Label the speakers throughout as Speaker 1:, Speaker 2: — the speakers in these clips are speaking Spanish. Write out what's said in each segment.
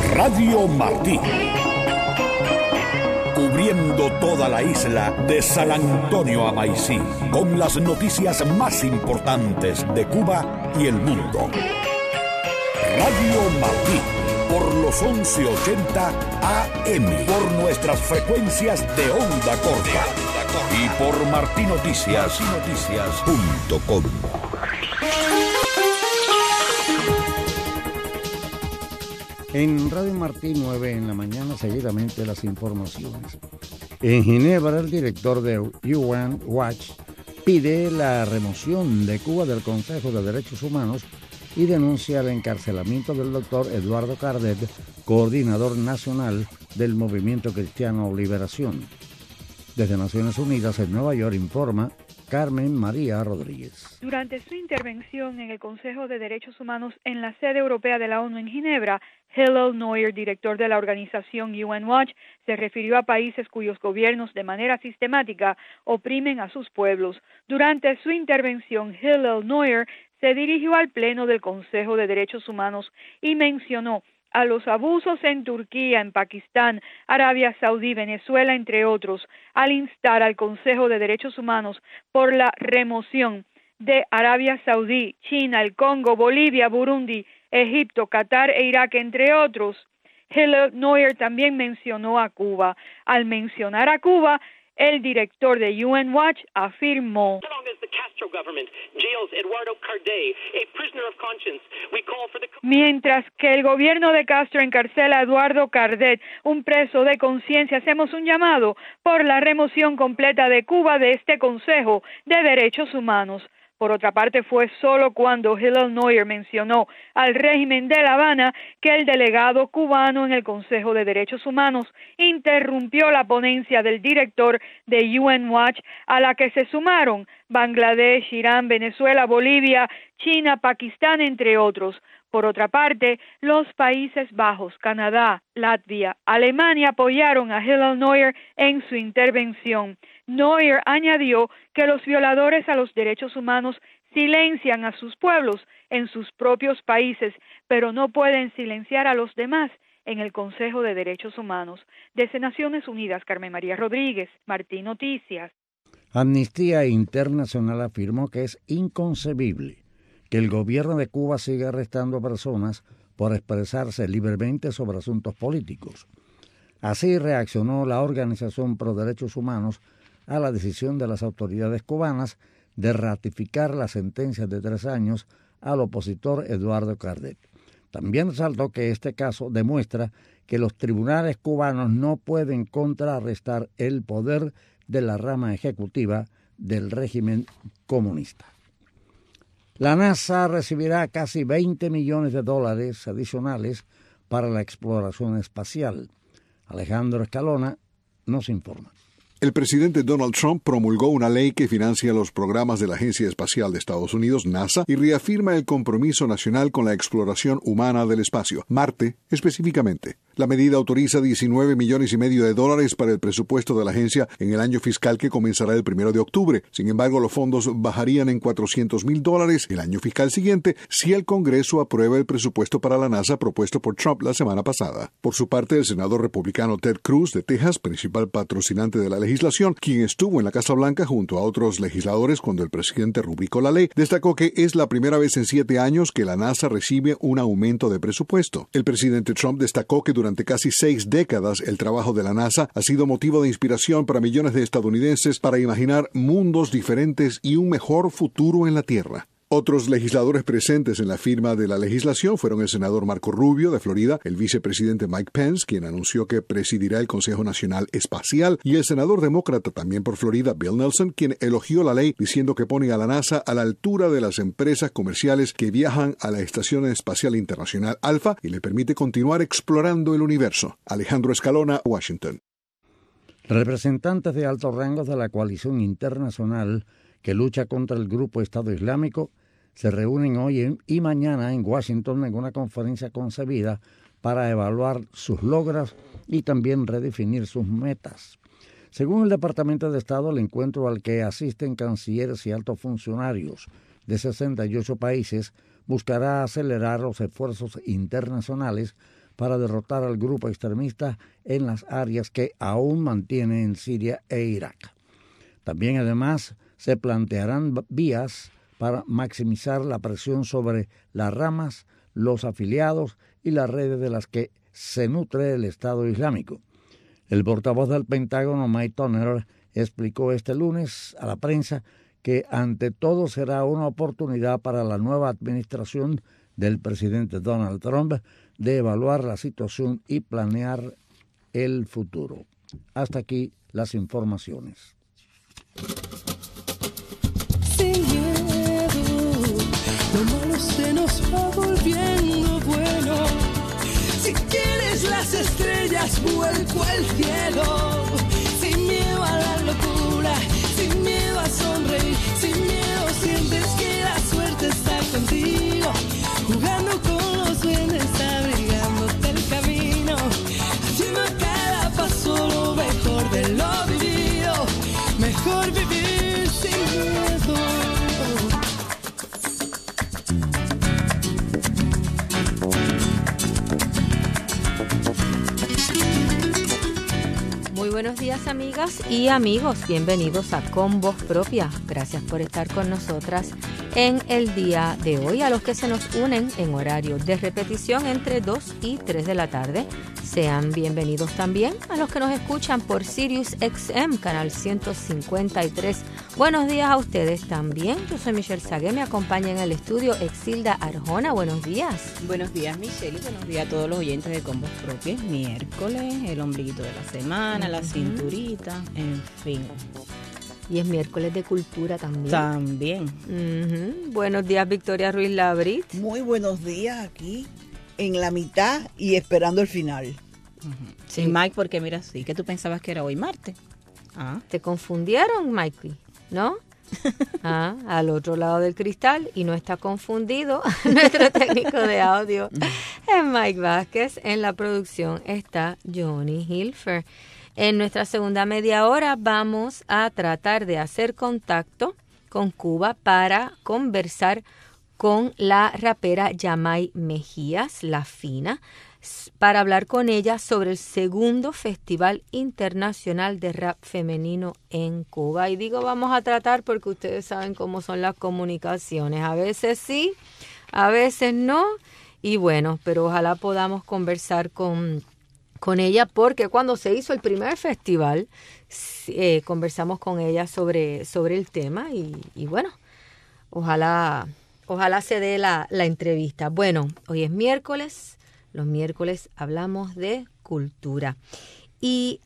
Speaker 1: Radio Martí. Cubriendo toda la isla de San Antonio a Maicí, con las noticias más importantes de Cuba y el mundo. Radio Martí, por los 1180 AM, por nuestras frecuencias de onda corta y por martinoticias.com.
Speaker 2: En Radio Martí 9 en la mañana, seguidamente las informaciones. En Ginebra, el director de UN Watch pide la remoción de Cuba del Consejo de Derechos Humanos y denuncia el encarcelamiento del doctor Eduardo Cardet, coordinador nacional del Movimiento Cristiano Liberación. Desde Naciones Unidas en Nueva York informa Carmen María Rodríguez.
Speaker 3: Durante su intervención en el Consejo de Derechos Humanos en la sede europea de la ONU en Ginebra, Hillel Neuer, director de la organización UN Watch, se refirió a países cuyos gobiernos de manera sistemática oprimen a sus pueblos. Durante su intervención, Hillel Neuer se dirigió al Pleno del Consejo de Derechos Humanos y mencionó a los abusos en Turquía, en Pakistán, Arabia Saudí, Venezuela, entre otros, al instar al Consejo de Derechos Humanos por la remoción de Arabia Saudí, China, el Congo, Bolivia, Burundi, Egipto, Qatar e Irak, entre otros. Hillel Neuer también mencionó a Cuba. Al mencionar a Cuba, el director de UN Watch afirmó: mientras que el gobierno de Castro encarcela a Eduardo Cardet, un preso de conciencia, hacemos un llamado por la remoción completa de Cuba de este Consejo de Derechos Humanos. Por otra parte, fue solo cuando Hillel Neuer mencionó al régimen de La Habana que el delegado cubano en el Consejo de Derechos Humanos interrumpió la ponencia del director de UN Watch, a la que se sumaron Bangladesh, Irán, Venezuela, Bolivia, China, Pakistán, entre otros. Por otra parte, los Países Bajos, Canadá, Latvia, Alemania apoyaron a Hillel Neuer en su intervención. Neuer añadió que los violadores a los derechos humanos silencian a sus pueblos en sus propios países, pero no pueden silenciar a los demás en el Consejo de Derechos Humanos. Desde Naciones Unidas, Carmen María Rodríguez, Martí Noticias.
Speaker 2: Amnistía Internacional afirmó que es inconcebible que el gobierno de Cuba siga arrestando a personas por expresarse libremente sobre asuntos políticos. Así reaccionó la Organización Pro Derechos Humanos a la decisión de las autoridades cubanas de ratificar la sentencia de 3 años al opositor Eduardo Cardet. También resaltó que este caso demuestra que los tribunales cubanos no pueden contrarrestar el poder de la rama ejecutiva del régimen comunista. La NASA recibirá casi $20 millones adicionales para la exploración espacial. Alejandro Escalona nos informa.
Speaker 4: El presidente Donald Trump promulgó una ley que financia los programas de la Agencia Espacial de Estados Unidos, NASA, y reafirma el compromiso nacional con la exploración humana del espacio, Marte específicamente. La medida autoriza $19,5 millones para el presupuesto de la agencia en el año fiscal que comenzará el 1 de octubre. Sin embargo, los fondos bajarían en $400,000 el año fiscal siguiente si el Congreso aprueba el presupuesto para la NASA propuesto por Trump la semana pasada. Por su parte, el senador republicano Ted Cruz de Texas, principal patrocinante de la legislación, quien estuvo en la Casa Blanca junto a otros legisladores cuando el presidente rubricó la ley, destacó que es la primera vez en 7 años que la NASA recibe un aumento de presupuesto. El presidente Trump destacó que durante casi 6 décadas el trabajo de la NASA ha sido motivo de inspiración para millones de estadounidenses para imaginar mundos diferentes y un mejor futuro en la Tierra. Otros legisladores presentes en la firma de la legislación fueron el senador Marco Rubio de Florida, el vicepresidente Mike Pence, quien anunció que presidirá el Consejo Nacional Espacial, y el senador demócrata también por Florida, Bill Nelson, quien elogió la ley diciendo que pone a la NASA a la altura de las empresas comerciales que viajan a la Estación Espacial Internacional Alpha y le permite continuar explorando el universo. Alejandro Escalona, Washington.
Speaker 2: Representantes de altos rangos de la coalición internacional que lucha contra el grupo Estado Islámico se reúnen hoy y mañana en Washington en una conferencia concebida para evaluar sus logros y también redefinir sus metas. Según el Departamento de Estado, el encuentro al que asisten cancilleres y altos funcionarios de 68 países buscará acelerar los esfuerzos internacionales para derrotar al grupo extremista en las áreas que aún mantiene en Siria e Irak. También, además, se plantearán vías para maximizar la presión sobre las ramas, los afiliados y las redes de las que se nutre el Estado Islámico. El portavoz del Pentágono, Mike Turner, explicó este lunes a la prensa que ante todo será una oportunidad para la nueva administración del presidente Donald Trump de evaluar la situación y planear el futuro. Hasta aquí las informaciones.
Speaker 5: Sin miedo, lo malo se nos va volviendo bueno. Si quieres las estrellas, vuelco al cielo. Sin miedo a la locura, sin miedo a sonreír, sin miedo sientes que la suerte está contigo. Jugando con los duendes, abrigándote el camino, haciendo a cada paso lo mejor de lo vivido. Mejor vivir sin miedo.
Speaker 6: Muy buenos días, amigas y amigos. Bienvenidos a Con Voz Propia. Gracias por estar con nosotras en el día de hoy. A los que se nos unen en horario de repetición entre 2 y 3 de la tarde, sean bienvenidos también a los que nos escuchan por Sirius XM, canal 153. Buenos días a ustedes también. Yo soy Michelle Sagué, me acompaña en el estudio Exilda Arjona. Buenos días.
Speaker 7: Buenos días, Michelle, y buenos días a todos los oyentes de Con Voz Propia. Es miércoles, el ombliguito de la semana, la cinturita, en fin.
Speaker 6: Y es miércoles de cultura también.
Speaker 7: También.
Speaker 6: Buenos días, Victoria Ruiz Labrit.
Speaker 8: Muy buenos días aquí, en la mitad y esperando el final.
Speaker 7: Sí, Mike, porque mira, sí, que tú pensabas que era hoy martes.
Speaker 6: ¿Te confundieron, Mikey? ¿No? Al otro lado del cristal, y no está confundido nuestro técnico de audio es Mike Vázquez. En la producción está Johnny Hilfer. En nuestra segunda media hora vamos a tratar de hacer contacto con Cuba para conversar con la rapera Yamai Mejías, La Fina, para hablar con ella sobre el segundo Festival Internacional de Rap Femenino en Cuba. Y digo vamos a tratar porque ustedes saben cómo son las comunicaciones. A veces sí, a veces no. Y bueno, pero ojalá podamos conversar con ella, porque cuando se hizo el primer festival, conversamos con ella sobre el tema y bueno, ojalá se dé la entrevista. Bueno, hoy es miércoles. Los miércoles hablamos de cultura. Y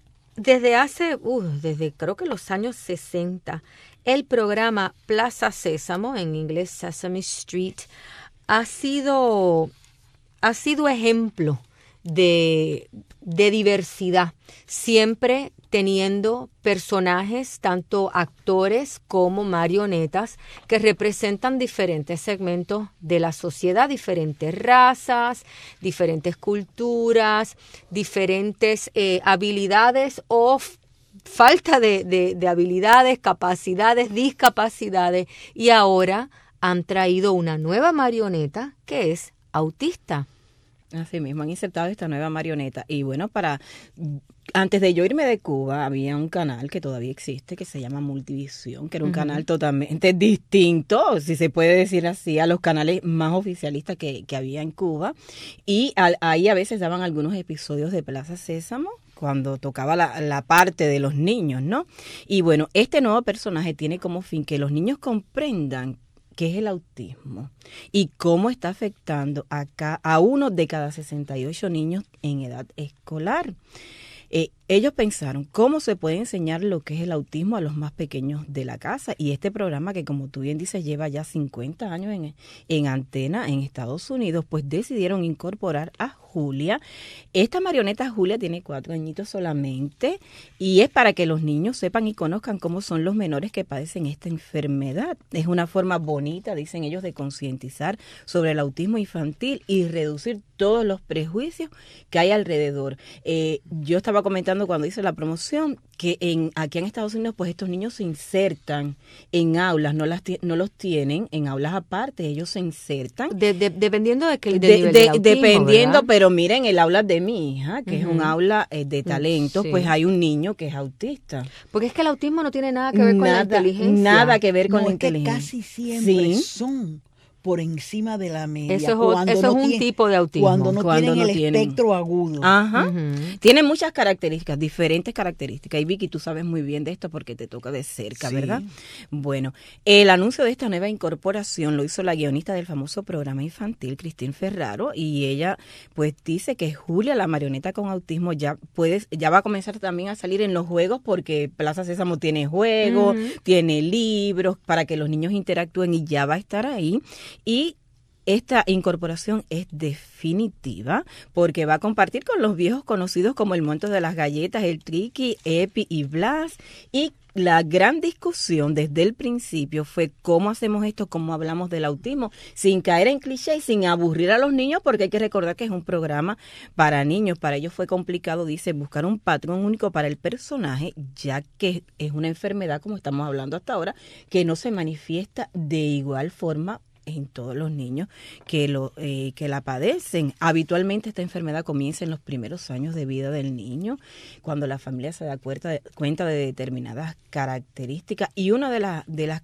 Speaker 6: desde creo que los años 60, el programa Plaza Sésamo, en inglés Sesame Street, ha sido ejemplo de diversidad, siempre teniendo personajes, tanto actores como marionetas, que representan diferentes segmentos de la sociedad, diferentes razas, diferentes culturas, diferentes habilidades o falta de habilidades, capacidades, discapacidades, y ahora han traído una nueva marioneta que es autista.
Speaker 7: Así mismo, han insertado esta nueva marioneta. Y bueno, antes de yo irme de Cuba, había un canal que todavía existe, que se llama Multivisión, que era un canal totalmente distinto, si se puede decir así, a los canales más oficialistas que había en Cuba. Y ahí a veces daban algunos episodios de Plaza Sésamo, cuando tocaba la parte de los niños, ¿no? Y bueno, este nuevo personaje tiene como fin que los niños comprendan qué es el autismo y cómo está afectando a uno de cada 68 niños en edad escolar. Ellos pensaron cómo se puede enseñar lo que es el autismo a los más pequeños de la casa, y este programa, que como tú bien dices lleva ya 50 años en antena en Estados Unidos, pues decidieron incorporar a Julia. Esta marioneta Julia tiene 4 añitos solamente, y es para que los niños sepan y conozcan cómo son los menores que padecen esta enfermedad. Es una forma bonita, dicen ellos, de concientizar sobre el autismo infantil y reducir todos los prejuicios que hay alrededor. Yo estaba comentando comentando cuando hice la promoción que aquí en Estados Unidos pues estos niños se insertan en aulas, no los tienen en aulas aparte, ellos se insertan.
Speaker 6: Dependiendo de qué nivel de autismo,
Speaker 7: dependiendo,
Speaker 6: ¿verdad?
Speaker 7: pero miren, el aula de mi hija, que es un aula de talentos,
Speaker 6: Sí.
Speaker 7: pues hay un niño que es autista.
Speaker 6: Porque es que el autismo no tiene nada que ver con la inteligencia.
Speaker 7: Nada que ver con
Speaker 8: No,
Speaker 7: la
Speaker 8: es que
Speaker 7: inteligencia.
Speaker 8: casi siempre
Speaker 7: Sí.
Speaker 8: son por encima de la media.
Speaker 6: Eso es un tipo de autismo.
Speaker 8: Cuando no
Speaker 7: Cuando
Speaker 8: tienen
Speaker 7: no
Speaker 8: el
Speaker 7: tienen.
Speaker 8: espectro agudo.
Speaker 7: Ajá.
Speaker 6: Ujú.
Speaker 7: Tiene muchas características, diferentes características. Y Vicky, tú sabes muy bien de esto porque te toca de cerca,
Speaker 8: Sí.
Speaker 7: ¿verdad? Bueno, el anuncio de esta nueva incorporación lo hizo la guionista del famoso programa infantil, Cristín Ferraro, y ella pues dice que Julia, la marioneta con autismo, ya va a comenzar también a salir en los juegos porque Plaza Sésamo tiene juegos, tiene libros para que los niños interactúen y ya va a estar ahí. Y esta incorporación es definitiva porque va a compartir con los viejos conocidos como el Monte de las Galletas, el Triqui, Epi y Blas. Y la gran discusión desde el principio fue cómo hacemos esto, cómo hablamos del autismo, sin caer en cliché y sin aburrir a los niños, porque hay que recordar que es un programa para niños. Para ellos fue complicado, dice, buscar un patrón único para el personaje, ya que es una enfermedad, como estamos hablando hasta ahora, que no se manifiesta de igual forma en todos los niños que la padecen. Habitualmente esta enfermedad comienza en los primeros años de vida del niño, cuando la familia se da cuenta de determinadas características. Y una de las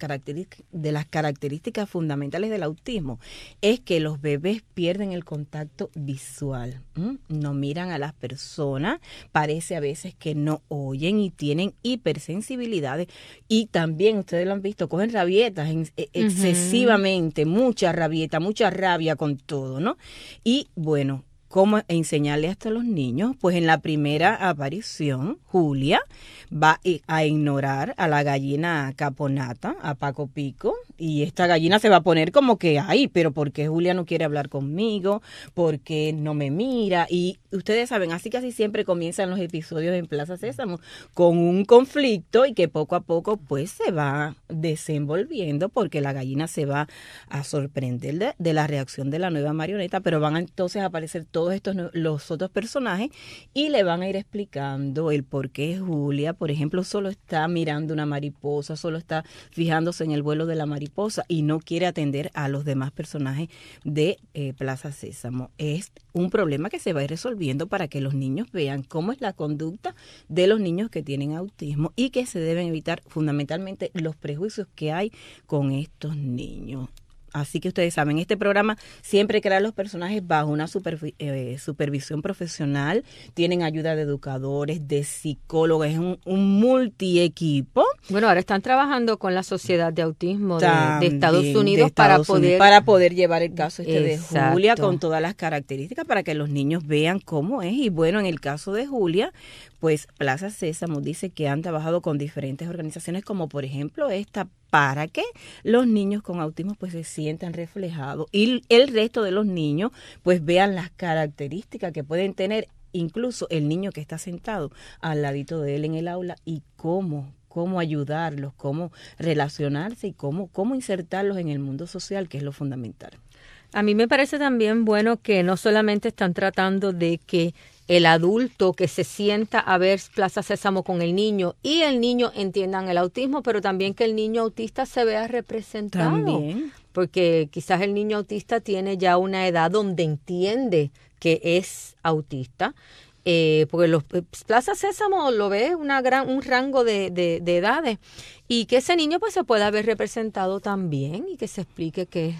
Speaker 7: características fundamentales del autismo es que los bebés pierden el contacto visual. No miran a las personas, parece a veces que no oyen y tienen hipersensibilidades. Y también, ustedes lo han visto, cogen rabietas excesivamente, mucha rabieta, mucha rabia con todo, ¿no? Y bueno, ¿cómo enseñarle esto a los niños? Pues en la primera aparición, Julia va a ignorar a la gallina Caponata, a Paco Pico, y esta gallina se va a poner como que, ay, pero ¿por qué Julia no quiere hablar conmigo? ¿Por qué no me mira? Y ustedes saben, así casi siempre comienzan los episodios en Plaza Sésamo con un conflicto y que poco a poco pues se va desenvolviendo porque la gallina se va a sorprender de la reacción de la nueva marioneta, pero van entonces a aparecer todos los otros personajes y le van a ir explicando el por qué Julia, por ejemplo, solo está mirando una mariposa, solo está fijándose en el vuelo de la mariposa y no quiere atender a los demás personajes de Plaza Sésamo. Es un problema que se va a ir resolviendo para que los niños vean cómo es la conducta de los niños que tienen autismo y que se deben evitar fundamentalmente los prejuicios que hay con estos niños. Así que ustedes saben, este programa siempre crea los personajes bajo una supervisión profesional, tienen ayuda de educadores, de psicólogos, es un multiequipo.
Speaker 6: Bueno, ahora están trabajando con la Sociedad de Autismo de
Speaker 7: También
Speaker 6: Estados Unidos
Speaker 7: de Estados Unidos, para poder llevar el caso de Julia con todas las características para que los niños vean cómo es. Y bueno, en el caso de Julia, pues Plaza Sésamo dice que han trabajado con diferentes organizaciones como por ejemplo esta, para que los niños con autismo pues se sientan reflejados y el resto de los niños pues vean las características que pueden tener incluso el niño que está sentado al ladito de él en el aula y cómo ayudarlos, cómo relacionarse y cómo insertarlos en el mundo social, que es lo fundamental.
Speaker 6: A mí me parece también bueno que no solamente están tratando de que el adulto que se sienta a ver Plaza Sésamo con el niño y el niño entiendan el autismo, pero también que el niño autista se vea representado.
Speaker 7: También.
Speaker 6: Porque quizás el niño autista tiene ya una edad donde entiende que es autista. Porque los Plaza Sésamo lo ve un rango de edades y que ese niño pues se pueda ver representado también y que se explique que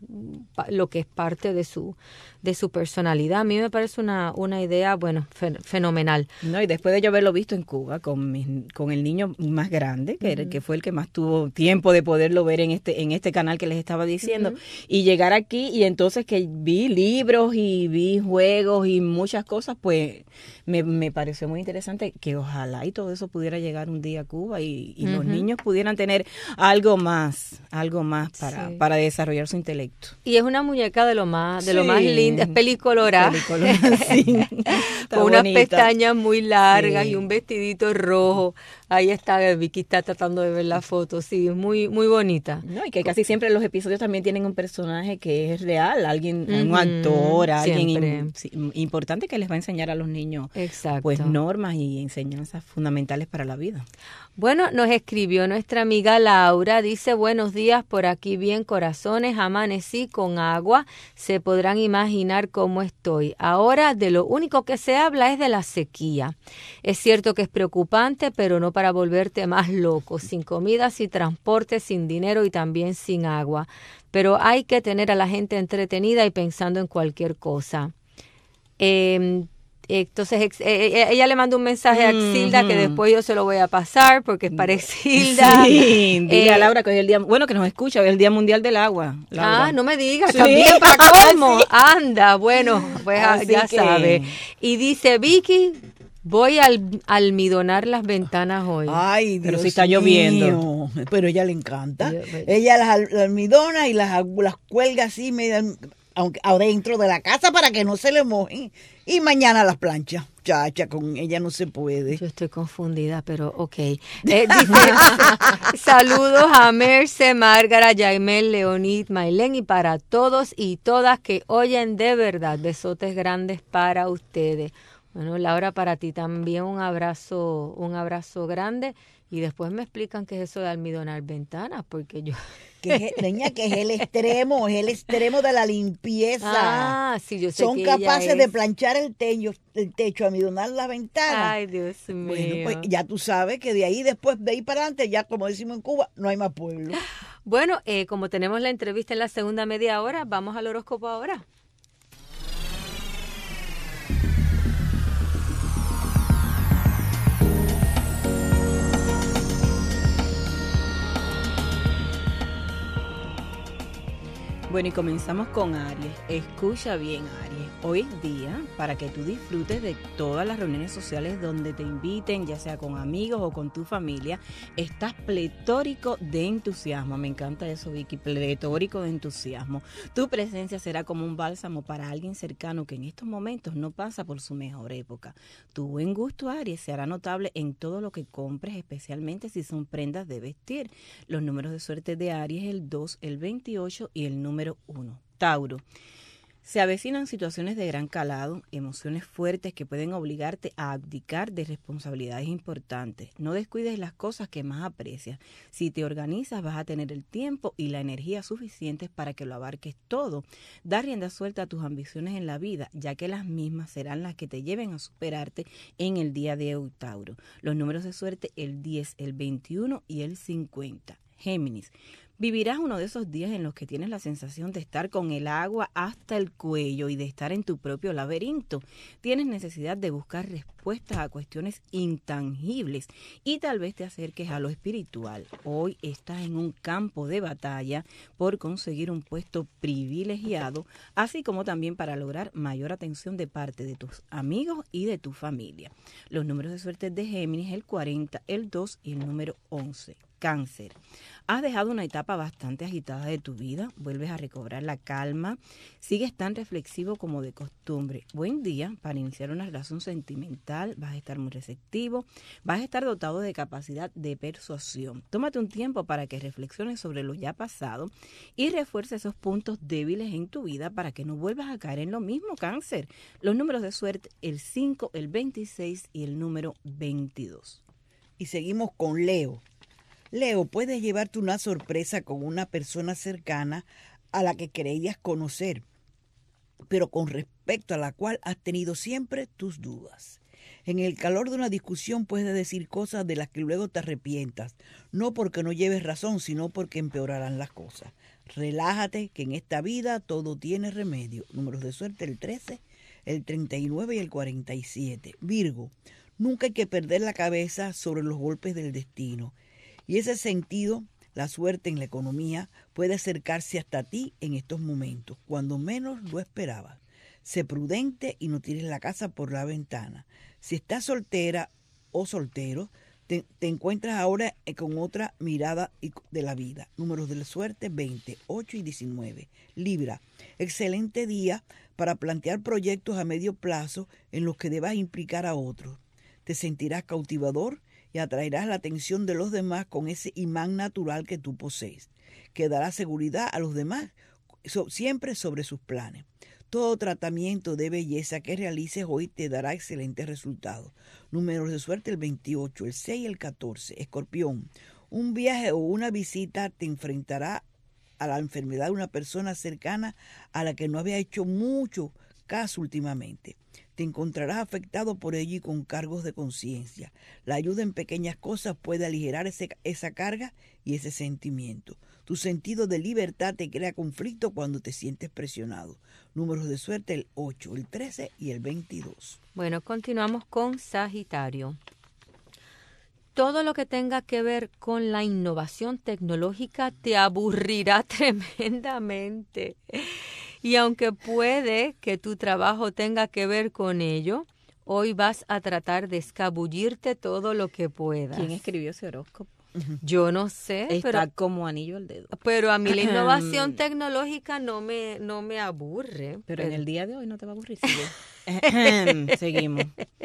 Speaker 6: lo que es parte de su personalidad. A mí me parece una idea, bueno, fenomenal.
Speaker 7: No, y después de yo haberlo visto en Cuba con el niño más grande, que fue el que más tuvo tiempo de poderlo ver en este canal que les estaba diciendo, y llegar aquí y entonces que vi libros y vi juegos y muchas cosas, pues me pareció muy interesante que ojalá y todo eso pudiera llegar un día a Cuba y los niños pudieran tener algo más para desarrollar su intelecto.
Speaker 6: Y es una muñeca de lo más lindo, es pelicolorada,
Speaker 7: sí,
Speaker 6: con unas pestañas muy largas y un vestidito rojo. Ahí está, Vicky está tratando de ver la foto, sí, muy muy bonita.
Speaker 7: No, y que casi siempre los episodios también tienen un personaje que es real, alguien, un actor, alguien importante que les va a enseñar a los niños pues normas y enseñanzas fundamentales para la vida.
Speaker 6: Bueno, nos escribió nuestra amiga Laura, dice: buenos días, por aquí bien, corazones, amanecí con agua, se podrán imaginar cómo estoy. Ahora de lo único que se habla es de la sequía. Es cierto que es preocupante, pero no para volverte más loco, sin comida, sin transporte, sin dinero y también sin agua. Pero hay que tener a la gente entretenida y pensando en cualquier cosa. Entonces ella le mandó un mensaje a Exilda que después yo se lo voy a pasar porque es para Exilda.
Speaker 7: Sí, dile a Laura que hoy es el día, bueno, que nos escucha, hoy es el Día Mundial del Agua. Laura.
Speaker 6: Ah, no me digas, también para cómo. Sí. Anda, bueno, pues ya sabe. Y dice Vicky, voy a almidonar las ventanas hoy.
Speaker 8: Ay, Dios
Speaker 7: pero si está lloviendo.
Speaker 8: Pero a ella le encanta. Ella las almidona y las cuelga así aunque adentro de la casa para que no se le mojen. Y mañana las planchas. Chacha, con ella no se puede.
Speaker 6: Yo estoy confundida, pero ok. Dice, saludos a Merce, Márgara, Yaimel, Leonid, Mailén y para todos y todas que oyen de verdad. Besotes grandes para ustedes. Bueno, Laura, para ti también un abrazo grande. Y después me explican qué es eso de almidonar ventanas, porque yo...
Speaker 8: Niña, que es el extremo de la limpieza.
Speaker 6: Ah, sí, yo sé
Speaker 8: son
Speaker 6: que
Speaker 8: capaces de planchar el techo, almidonar la ventana.
Speaker 6: Ay, Dios mío.
Speaker 8: Bueno, pues ya tú sabes que de ahí para adelante, ya como decimos en Cuba, no hay más pueblo.
Speaker 6: Bueno, como tenemos la entrevista en la segunda media hora, vamos al horóscopo ahora.
Speaker 7: Bueno, y comenzamos con Aries. Escucha bien, Aries. Hoy es día para que tú disfrutes de todas las reuniones sociales donde te inviten, ya sea con amigos o con tu familia. Estás pletórico de entusiasmo. Me encanta eso, Vicky, pletórico de entusiasmo. Tu presencia será como un bálsamo para alguien cercano que en estos momentos no pasa por su mejor época. Tu buen gusto, Aries, se hará notable en todo lo que compres, especialmente si son prendas de vestir. Los números de suerte de Aries, el 2, el 28 y el número 1. Tauro. Se avecinan situaciones de gran calado, emociones fuertes que pueden obligarte a abdicar de responsabilidades importantes. No descuides las cosas que más aprecias. Si te organizas, vas a tener el tiempo y la energía suficientes para que lo abarques todo. Da rienda suelta a tus ambiciones en la vida, ya que las mismas serán las que te lleven a superarte en el día de hoy, Tauro. Los números de suerte, el 10, el 21 y el 50. Géminis. Vivirás uno de esos días en los que tienes la sensación de estar con el agua hasta el cuello y de estar en tu propio laberinto. Tienes necesidad de buscar respuestas a cuestiones intangibles y tal vez te acerques a lo espiritual. Hoy estás en un campo de batalla por conseguir un puesto privilegiado, así como también para lograr mayor atención de parte de tus amigos y de tu familia. Los números de suerte de Géminis, el 40, el 2 y el número 11. Cáncer. Has dejado una etapa bastante agitada de tu vida, vuelves a recobrar la calma, sigues tan reflexivo como de costumbre. Buen día para iniciar una relación sentimental, vas a estar muy receptivo, vas a estar dotado de capacidad de persuasión. Tómate un tiempo para que reflexiones sobre lo ya pasado y refuerce esos puntos débiles en tu vida para que no vuelvas a caer en lo mismo, Cáncer. Los números de suerte, el 5, el 26 y el número 22.
Speaker 8: Y seguimos con Leo. Leo, puedes llevarte una sorpresa con una persona cercana a la que creías conocer, pero con respecto a la cual has tenido siempre tus dudas. En el calor de una discusión puedes decir cosas de las que luego te arrepientas, no porque no lleves razón, sino porque empeorarán las cosas. Relájate, que en esta vida todo tiene remedio. Números de suerte, el 13, el 39 y el 47. Virgo, nunca hay que perder la cabeza sobre los golpes del destino. Y ese sentido, la suerte en la economía puede acercarse hasta ti en estos momentos, cuando menos lo esperabas. Sé prudente y no tires la casa por la ventana. Si estás soltera o soltero, te encuentras ahora con otra mirada de la vida. Números de la suerte, 20, 8 y 19. Libra, excelente día para plantear proyectos a medio plazo en los que debas implicar a otros. Te sentirás cautivador y atraerás la atención de los demás con ese imán natural que tú posees, que dará seguridad a los demás siempre sobre sus planes. Todo tratamiento de belleza que realices hoy te dará excelentes resultados. Números de suerte: el 28, el 6 y el 14. Escorpión, un viaje o una visita te enfrentará a la enfermedad de una persona cercana a la que no había hecho mucho caso últimamente. Te encontrarás afectado por ello y con cargos de conciencia. La ayuda en pequeñas cosas puede aligerar esa carga y ese sentimiento. Tu sentido de libertad te crea conflicto cuando te sientes presionado. Números de suerte: el 8, el 13 y el 22.
Speaker 6: Bueno, continuamos con Sagitario. Todo lo que tenga que ver con la innovación tecnológica te aburrirá tremendamente. Y aunque puede que tu trabajo tenga que ver con ello, hoy vas a tratar de escabullirte todo lo que puedas.
Speaker 7: ¿Quién escribió ese horóscopo?
Speaker 6: Yo no sé.
Speaker 7: Está como anillo al dedo.
Speaker 6: Pero a mí la innovación tecnológica no me aburre.
Speaker 7: Pero en el día de hoy no te va a aburrir. Sigue. Seguimos.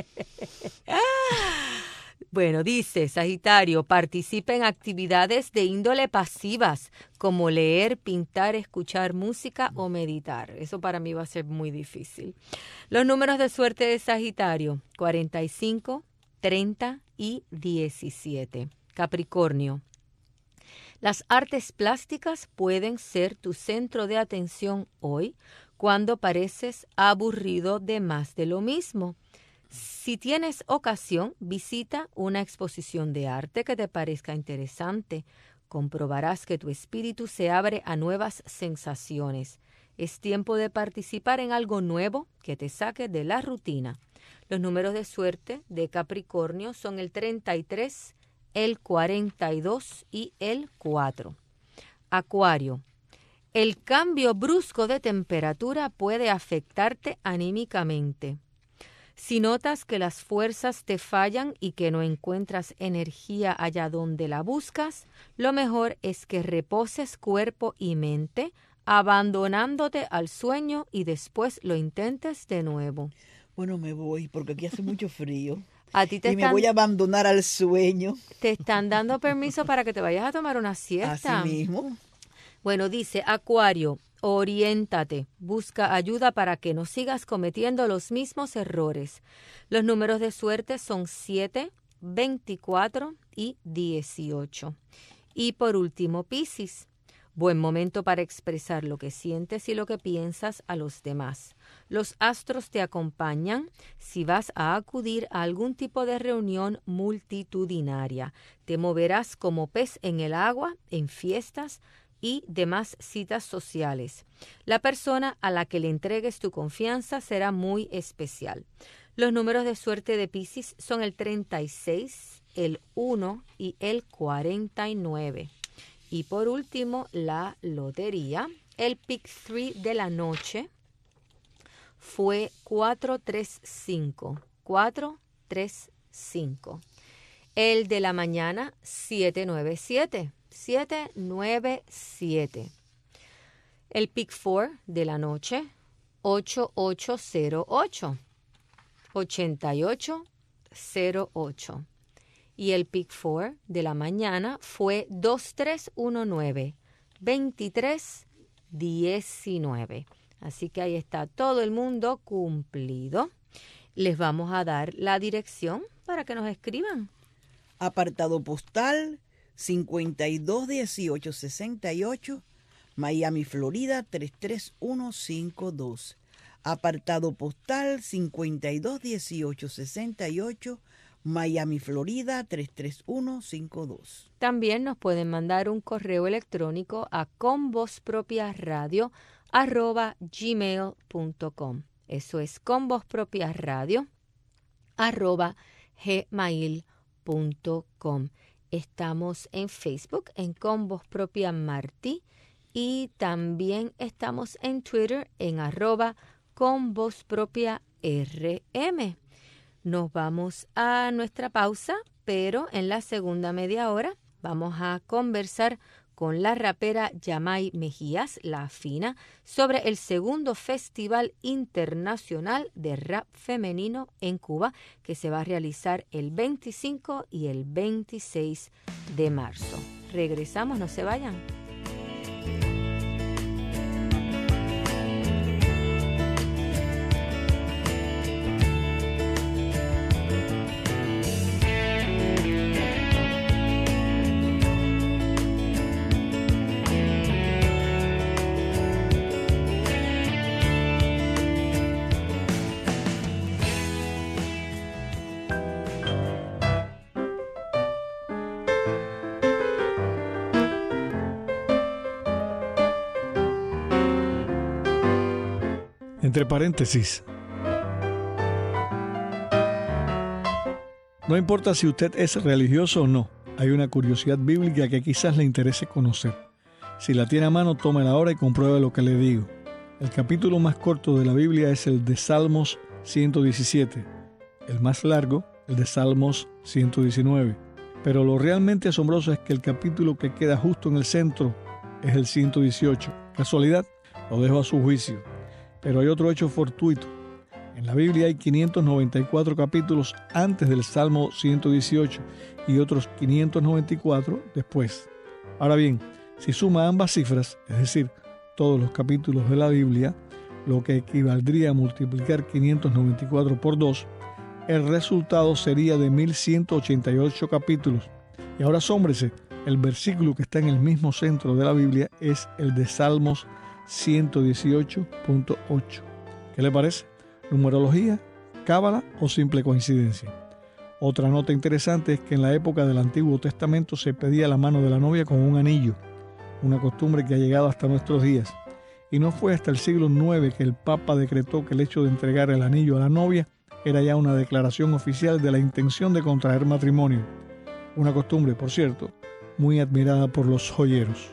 Speaker 6: Bueno, dice Sagitario, participa en actividades de índole pasivas, como leer, pintar, escuchar música o meditar. Eso para mí va a ser muy difícil. Los números de suerte de Sagitario: 45, 30 y 17. Capricornio. Las artes plásticas pueden ser tu centro de atención hoy cuando pareces aburrido de más de lo mismo. Si tienes ocasión, visita una exposición de arte que te parezca interesante. Comprobarás que tu espíritu se abre a nuevas sensaciones. Es tiempo de participar en algo nuevo que te saque de la rutina. Los números de suerte de Capricornio son el 33, el 42 y el 4. Acuario. El cambio brusco de temperatura puede afectarte anímicamente. Si notas que las fuerzas te fallan y que no encuentras energía allá donde la buscas, lo mejor es que reposes cuerpo y mente, abandonándote al sueño y después lo intentes de nuevo.
Speaker 8: Bueno, me voy porque aquí hace mucho frío.
Speaker 6: Me
Speaker 8: voy a abandonar al sueño.
Speaker 6: Te están dando permiso para que te vayas a tomar una siesta.
Speaker 8: Así mismo.
Speaker 6: Bueno, dice Acuario, oriéntate, busca ayuda para que no sigas cometiendo los mismos errores. Los números de suerte son 7, 24 y 18. Y por último, Piscis. Buen momento para expresar lo que sientes y lo que piensas a los demás. Los astros te acompañan si vas a acudir a algún tipo de reunión multitudinaria. Te moverás como pez en el agua, en fiestas y demás citas sociales. La persona a la que le entregues tu confianza será muy especial. Los números de suerte de Piscis son el 36, el 1 y el 49. Y por último, la lotería. El pick 3 de la noche fue 435. 435. El de la mañana, 797. 797. El pick 4 de la noche, 8808. 8808. Y el pick 4 de la mañana fue 2319. 2319. Así que ahí está todo el mundo cumplido. Les vamos a dar la dirección para que nos escriban.
Speaker 8: Apartado postal 521868, Miami, Florida 33152. Apartado postal 521868, Miami, Florida 33152.
Speaker 6: También nos pueden mandar un correo electrónico a convozpropiasradio@gmail.com. Eso es convozpropiasradio@gmail.com. Estamos en Facebook en Con Voz Propia Martí y también estamos en Twitter en @Con Voz Propia RM. Nos vamos a nuestra pausa, pero en la segunda media hora vamos a conversar con la rapera Yamai Mejías, La Fina, sobre el segundo Festival Internacional de Rap Femenino en Cuba, que se va a realizar el 25 y el 26 de marzo. Regresamos, no se vayan.
Speaker 9: Entre paréntesis, no importa si usted es religioso o no, hay una curiosidad bíblica que quizás le interese conocer. Si la tiene a mano, tómela ahora y compruebe lo que le digo. El capítulo más corto de la Biblia es el de Salmos 117, el más largo, el de Salmos 119. Pero lo realmente asombroso es que el capítulo que queda justo en el centro es el 118. ¿Casualidad? Lo dejo a su juicio. Pero hay otro hecho fortuito. En la Biblia hay 594 capítulos antes del Salmo 118 y otros 594 después. Ahora bien, si suma ambas cifras, es decir, todos los capítulos de la Biblia, lo que equivaldría a multiplicar 594 por 2, el resultado sería de 1188 capítulos. Y ahora asómbrese, el versículo que está en el mismo centro de la Biblia es el de Salmos 118.8. ¿Qué le parece? ¿Numerología, cábala o simple coincidencia? Otra nota interesante es que en la época del Antiguo Testamento se pedía la mano de la novia con un anillo, una costumbre que ha llegado hasta nuestros días. Y no fue hasta el siglo IX que el Papa decretó que el hecho de entregar el anillo a la novia era ya una declaración oficial de la intención de contraer matrimonio. Una costumbre, por cierto, muy admirada por los joyeros.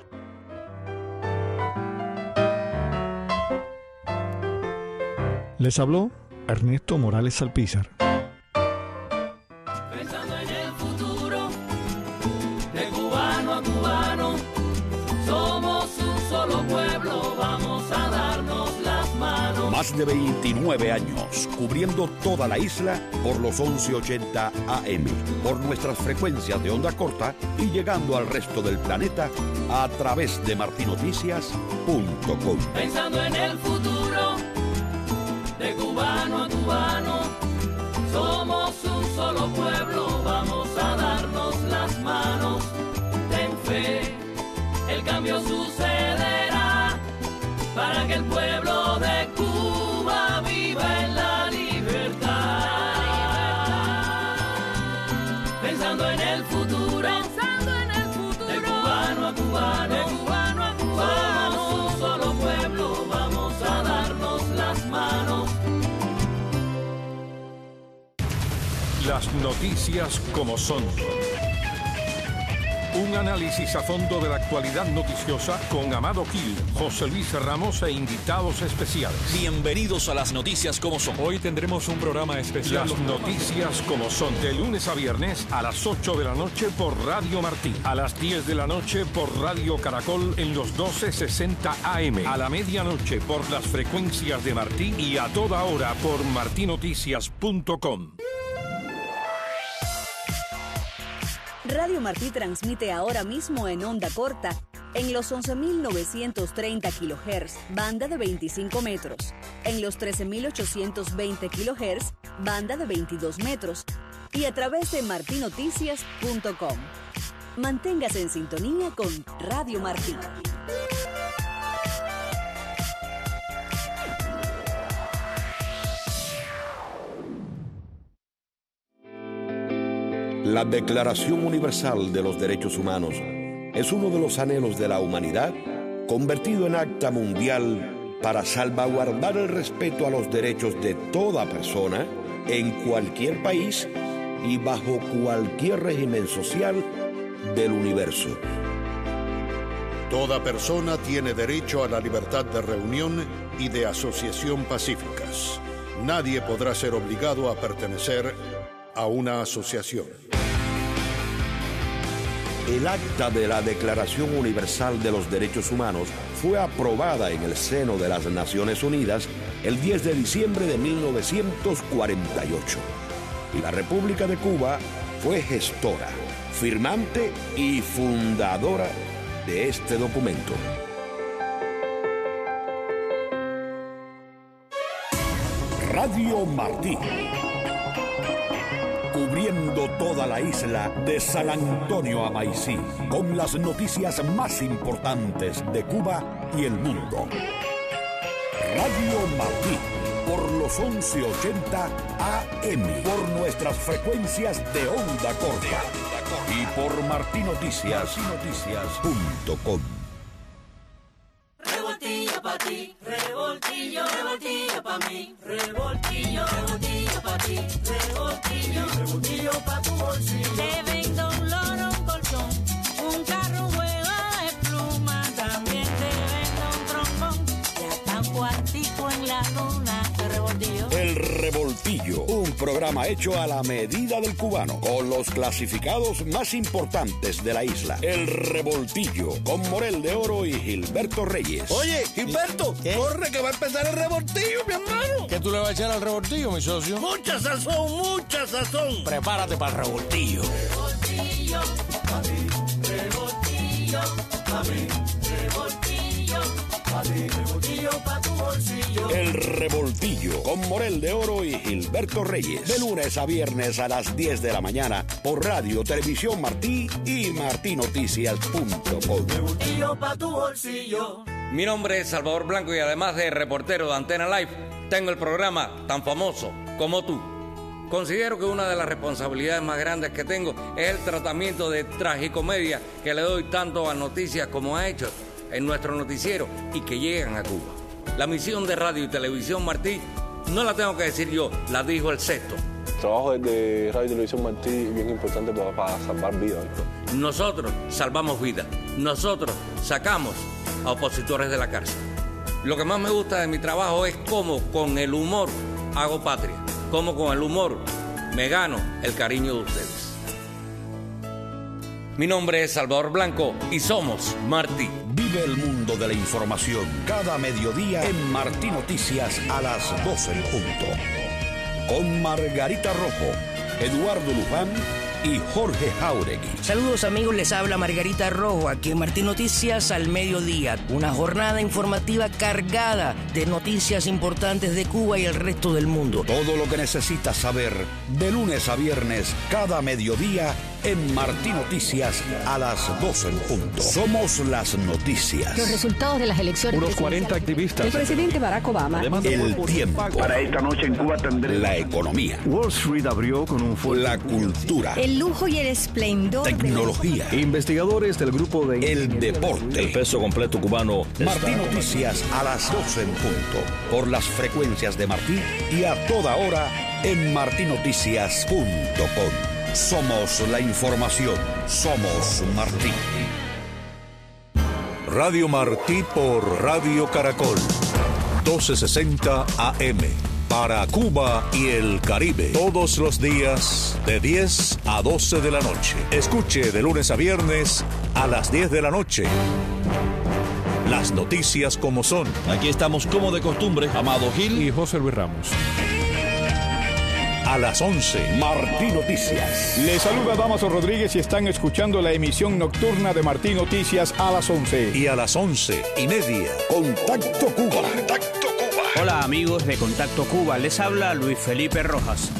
Speaker 9: Les habló Ernesto Morales Alpizar.
Speaker 5: Pensando en el futuro, de cubano a cubano, somos un solo pueblo, vamos a darnos las manos.
Speaker 1: Más de 29 años cubriendo toda la isla por los 1180 AM, por nuestras frecuencias de onda corta y llegando al resto del planeta a través de martinoticias.com.
Speaker 5: Pensando en el futuro, de cubano a cubano, somos un solo pueblo, vamos a darnos las manos. Ten fe, el cambio sucederá, para que el pueblo de Cuba viva en la libertad. Pensando en el futuro, de cubano a cubano, somos un solo pueblo, vamos a darnos las manos.
Speaker 10: Las noticias como son. Un análisis a fondo de la actualidad noticiosa con Amado Gil, José Luis Ramos e invitados especiales.
Speaker 11: Bienvenidos a las noticias como son.
Speaker 10: Hoy tendremos un programa especial. Las noticias como son. De lunes a viernes a las 8 de la noche por Radio Martí. A las 10 de la noche por Radio Caracol en los 1260 AM. A la medianoche por las frecuencias de Martí y a toda hora por martinoticias.com.
Speaker 12: Radio Martí transmite ahora mismo en onda corta en los 11.930 kHz, banda de 25 metros, en los 13.820 kHz, banda de 22 metros, y a través de martinoticias.com. Manténgase en sintonía con Radio Martí.
Speaker 1: La Declaración Universal de los Derechos Humanos es uno de los anhelos de la humanidad convertido en acta mundial para salvaguardar el respeto a los derechos de toda persona en cualquier país y bajo cualquier régimen social del universo.
Speaker 13: Toda persona tiene derecho a la libertad de reunión y de asociación pacíficas. Nadie podrá ser obligado a pertenecer a una asociación.
Speaker 1: El acta de la Declaración Universal de los Derechos Humanos fue aprobada en el seno de las Naciones Unidas el 10 de diciembre de 1948. Y la República de Cuba fue gestora, firmante y fundadora de este documento. Radio Martí, cubriendo toda la isla de San Antonio a Maicí, con las noticias más importantes de Cuba y el mundo. Radio Martí, por los 1180 AM, por nuestras frecuencias de onda corta y por martinoticias.com.
Speaker 5: Revoltillo pa' ti, revoltillo, revoltillo pa' mí, revoltillo, revoltillo pa' ti, revoltillo, revoltillo pa' tu bolsillo. Te vendo un loro, un colchón, un carro, un juego de pluma, también te vendo un trombón y hasta un cuartico en la luna. Revoltillo.
Speaker 1: El Revoltillo, un programa hecho a la medida del cubano, con los clasificados más importantes de la isla. El Revoltillo, con Morel de Oro y Gilberto Reyes.
Speaker 14: Oye, Gilberto, ¿qué? Corre que va a empezar el Revoltillo, mi hermano.
Speaker 15: ¿Qué tú le vas a echar al Revoltillo, mi socio?
Speaker 14: Mucha sazón, mucha sazón.
Speaker 15: Prepárate para el Revoltillo.
Speaker 5: Revoltillo, pa' mí, revoltillo, pa' mí, revoltillo, pa' mí, revoltillo pa' tu bolsillo.
Speaker 1: El Revoltillo, con Morel de Oro y Gilberto Reyes. De lunes a viernes a las 10 de la mañana por Radio Televisión Martí y martinoticias.com.
Speaker 5: Revoltillo pa' tu bolsillo.
Speaker 16: Mi nombre es Salvador Blanco y además de reportero de Antena Live, tengo el programa tan famoso como tú. Considero que una de las responsabilidades más grandes que tengo es el tratamiento de tragicomedia que le doy tanto a Noticias como a Hechos en nuestro noticiero y que llegan a Cuba. La misión de Radio y Televisión Martí no la tengo que decir yo, la dijo el Sexto.
Speaker 17: El trabajo de Radio y Televisión Martí es bien importante para salvar vidas.
Speaker 16: Nosotros salvamos vidas, nosotros sacamos a opositores de la cárcel. Lo que más me gusta de mi trabajo es cómo con el humor hago patria, cómo con el humor me gano el cariño de ustedes. Mi nombre es Salvador Blanco y somos Martí.
Speaker 1: Vive el mundo de la información cada mediodía en Martí Noticias a las 12 en punto. Con Margarita Rojo, Eduardo Luján y Jorge Jauregui.
Speaker 18: Saludos amigos, les habla Margarita Rojo aquí en Martí Noticias al mediodía. Una jornada informativa cargada de noticias importantes de Cuba y el resto del mundo.
Speaker 1: Todo lo que necesitas saber de lunes a viernes cada mediodía en Martí Noticias a las 12 en punto. Somos las noticias.
Speaker 19: Los resultados de las elecciones.
Speaker 1: Unos 40 activistas.
Speaker 19: El presidente Barack Obama.
Speaker 1: El tiempo.
Speaker 20: Para esta noche en Cuba tendré
Speaker 1: la economía.
Speaker 20: Wall Street abrió con un fuerte.
Speaker 1: La cultura.
Speaker 19: El lujo y el esplendor.
Speaker 1: Tecnología.
Speaker 20: Investigadores del grupo de.
Speaker 1: El deporte.
Speaker 21: El peso completo cubano.
Speaker 1: Martí Noticias a las 12 en punto. Por las frecuencias de Martí y a toda hora en martinoticias.com. Somos la información. Somos Martí.
Speaker 22: Radio Martí por Radio Caracol. 1260 AM. Para Cuba y el Caribe. Todos los días de 10 a 12 de la noche. Escuche de lunes a viernes a las 10 de la noche. Las noticias como son.
Speaker 21: Aquí estamos como de costumbre. Amado Gil
Speaker 23: y José Luis Ramos.
Speaker 22: A las 11.
Speaker 1: Martí Noticias.
Speaker 23: Les saluda Damaso Rodríguez y están escuchando la emisión nocturna de Martí Noticias a las 11.
Speaker 22: Y a las 11:30.
Speaker 1: Contacto Cuba.
Speaker 22: Contacto Cuba.
Speaker 24: Hola amigos de Contacto Cuba, les habla Luis Felipe Rojas.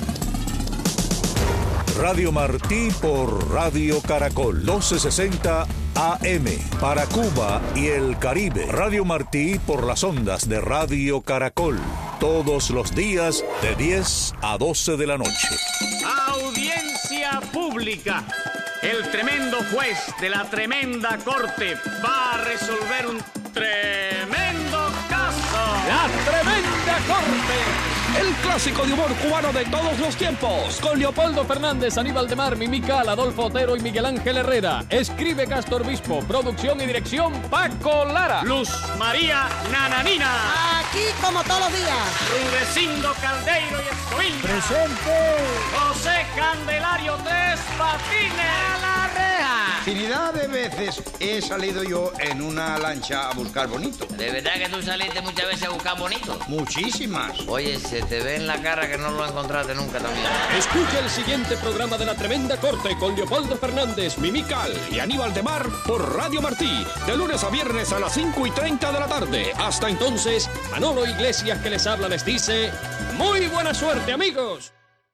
Speaker 22: Radio Martí por Radio Caracol. 1260 AM. Para Cuba y el Caribe. Radio Martí por las ondas de Radio Caracol. Todos los días de 10 a 12 de la noche.
Speaker 25: Audiencia pública. El tremendo juez de la tremenda corte va a resolver un tremendo caso.
Speaker 26: La tremenda corte. El clásico de humor cubano de todos los tiempos. Con Leopoldo Fernández, Aníbal de Mar, Mimical, Adolfo Otero y Miguel Ángel Herrera. Escribe Castor Obispo. Producción y dirección Paco Lara.
Speaker 25: Luz María Nananina.
Speaker 27: Aquí como todos los días.
Speaker 25: Rudecindo Caldeiro y Escoviña.
Speaker 27: Presente.
Speaker 25: José Candelario Tres Patines.
Speaker 27: A la reja. Trinidad
Speaker 2: cantidad de veces he salido yo en una lancha a buscar bonito.
Speaker 3: ¿De verdad que tú saliste muchas veces a buscar bonito?
Speaker 2: Muchísimas.
Speaker 3: Oye, se te ve en la cara que no lo encontraste nunca también.
Speaker 26: Escucha el siguiente programa de La Tremenda Corte con Leopoldo Fernández, Mimical y Aníbal de Mar por Radio Martí, de lunes a viernes a las 5:30 de la tarde. Hasta entonces, Manolo Iglesias que les habla les dice, ¡muy buena suerte, amigos!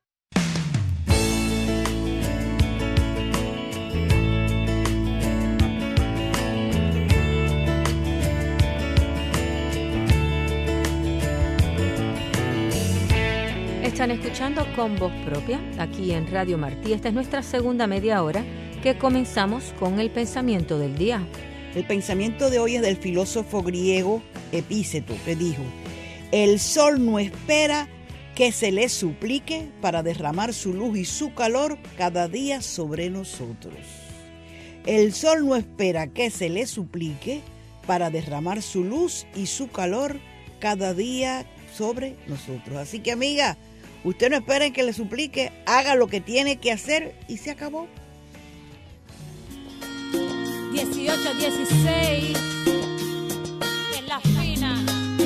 Speaker 4: Están escuchando Con Voz Propia, aquí en Radio Martí. Esta es nuestra segunda media hora, que comenzamos con el pensamiento del día.
Speaker 6: El pensamiento de hoy es del filósofo griego Epíceto, que dijo: el sol no espera que se le suplique para derramar su luz y su calor cada día sobre nosotros. El sol no espera que se le suplique para derramar su luz y su calor cada día sobre nosotros. Así que, amiga, usted no espere que le suplique, haga lo que tiene que hacer y se acabó.
Speaker 7: 18-16 en la fina,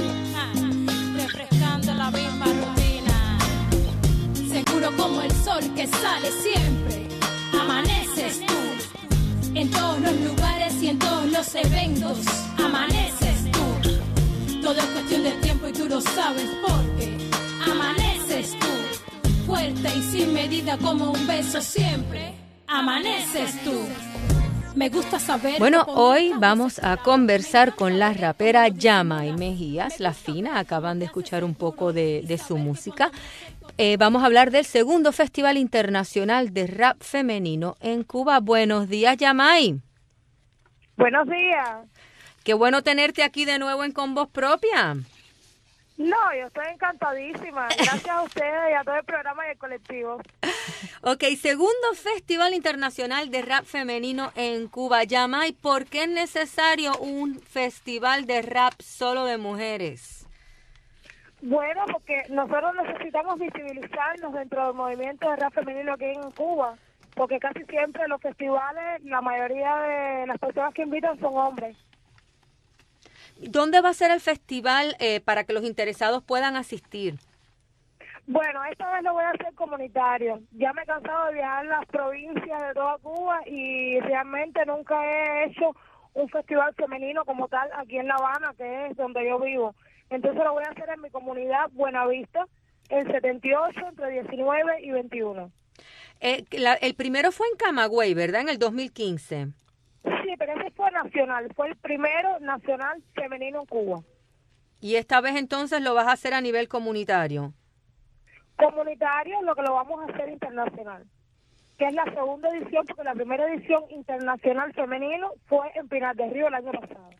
Speaker 7: refrescando la misma rutina. Seguro como el sol que sale siempre, amaneces tú. En todos los lugares y en todos los eventos, amaneces tú. Todo es cuestión de tiempo y tú lo sabes porque amaneces tú. Fuerte y sin medida como un beso siempre, amaneces tú. Me gusta saber.
Speaker 4: Bueno, hoy vamos a conversar con la rapera Yamai Mejías, La Fina. Acaban de escuchar un poco de su música. Vamos a hablar del segundo Festival Internacional de Rap Femenino en Cuba. Buenos días, Yamai.
Speaker 8: Buenos días.
Speaker 4: Qué bueno tenerte aquí de nuevo en Con Voz Propia.
Speaker 8: No, yo estoy encantadísima. Gracias a ustedes y a todo el programa y el colectivo.
Speaker 4: Ok, segundo Festival Internacional de Rap Femenino en Cuba. Yamai, ¿por qué es necesario un festival de rap solo de mujeres?
Speaker 8: Bueno, porque nosotros necesitamos visibilizarnos dentro del movimiento de rap femenino aquí en Cuba. Porque casi siempre los festivales, la mayoría de las personas que invitan son hombres.
Speaker 4: ¿Dónde va a ser el festival para que los interesados puedan asistir?
Speaker 8: Bueno, esta vez lo voy a hacer comunitario. Ya me he cansado de viajar las provincias de toda Cuba y realmente nunca he hecho un festival femenino como tal aquí en La Habana, que es donde yo vivo. Entonces lo voy a hacer en mi comunidad Buenavista, el 78, entre 19 y 21.
Speaker 4: El primero fue en Camagüey, ¿verdad? En el 2015.
Speaker 8: Sí, pero ese fue nacional, fue el primero nacional femenino en Cuba.
Speaker 4: ¿Y esta vez entonces lo vas a hacer a nivel comunitario?
Speaker 8: Comunitario, lo que lo vamos a hacer internacional, que es la segunda edición, porque la primera edición internacional femenino fue en Pinar del Río el año pasado.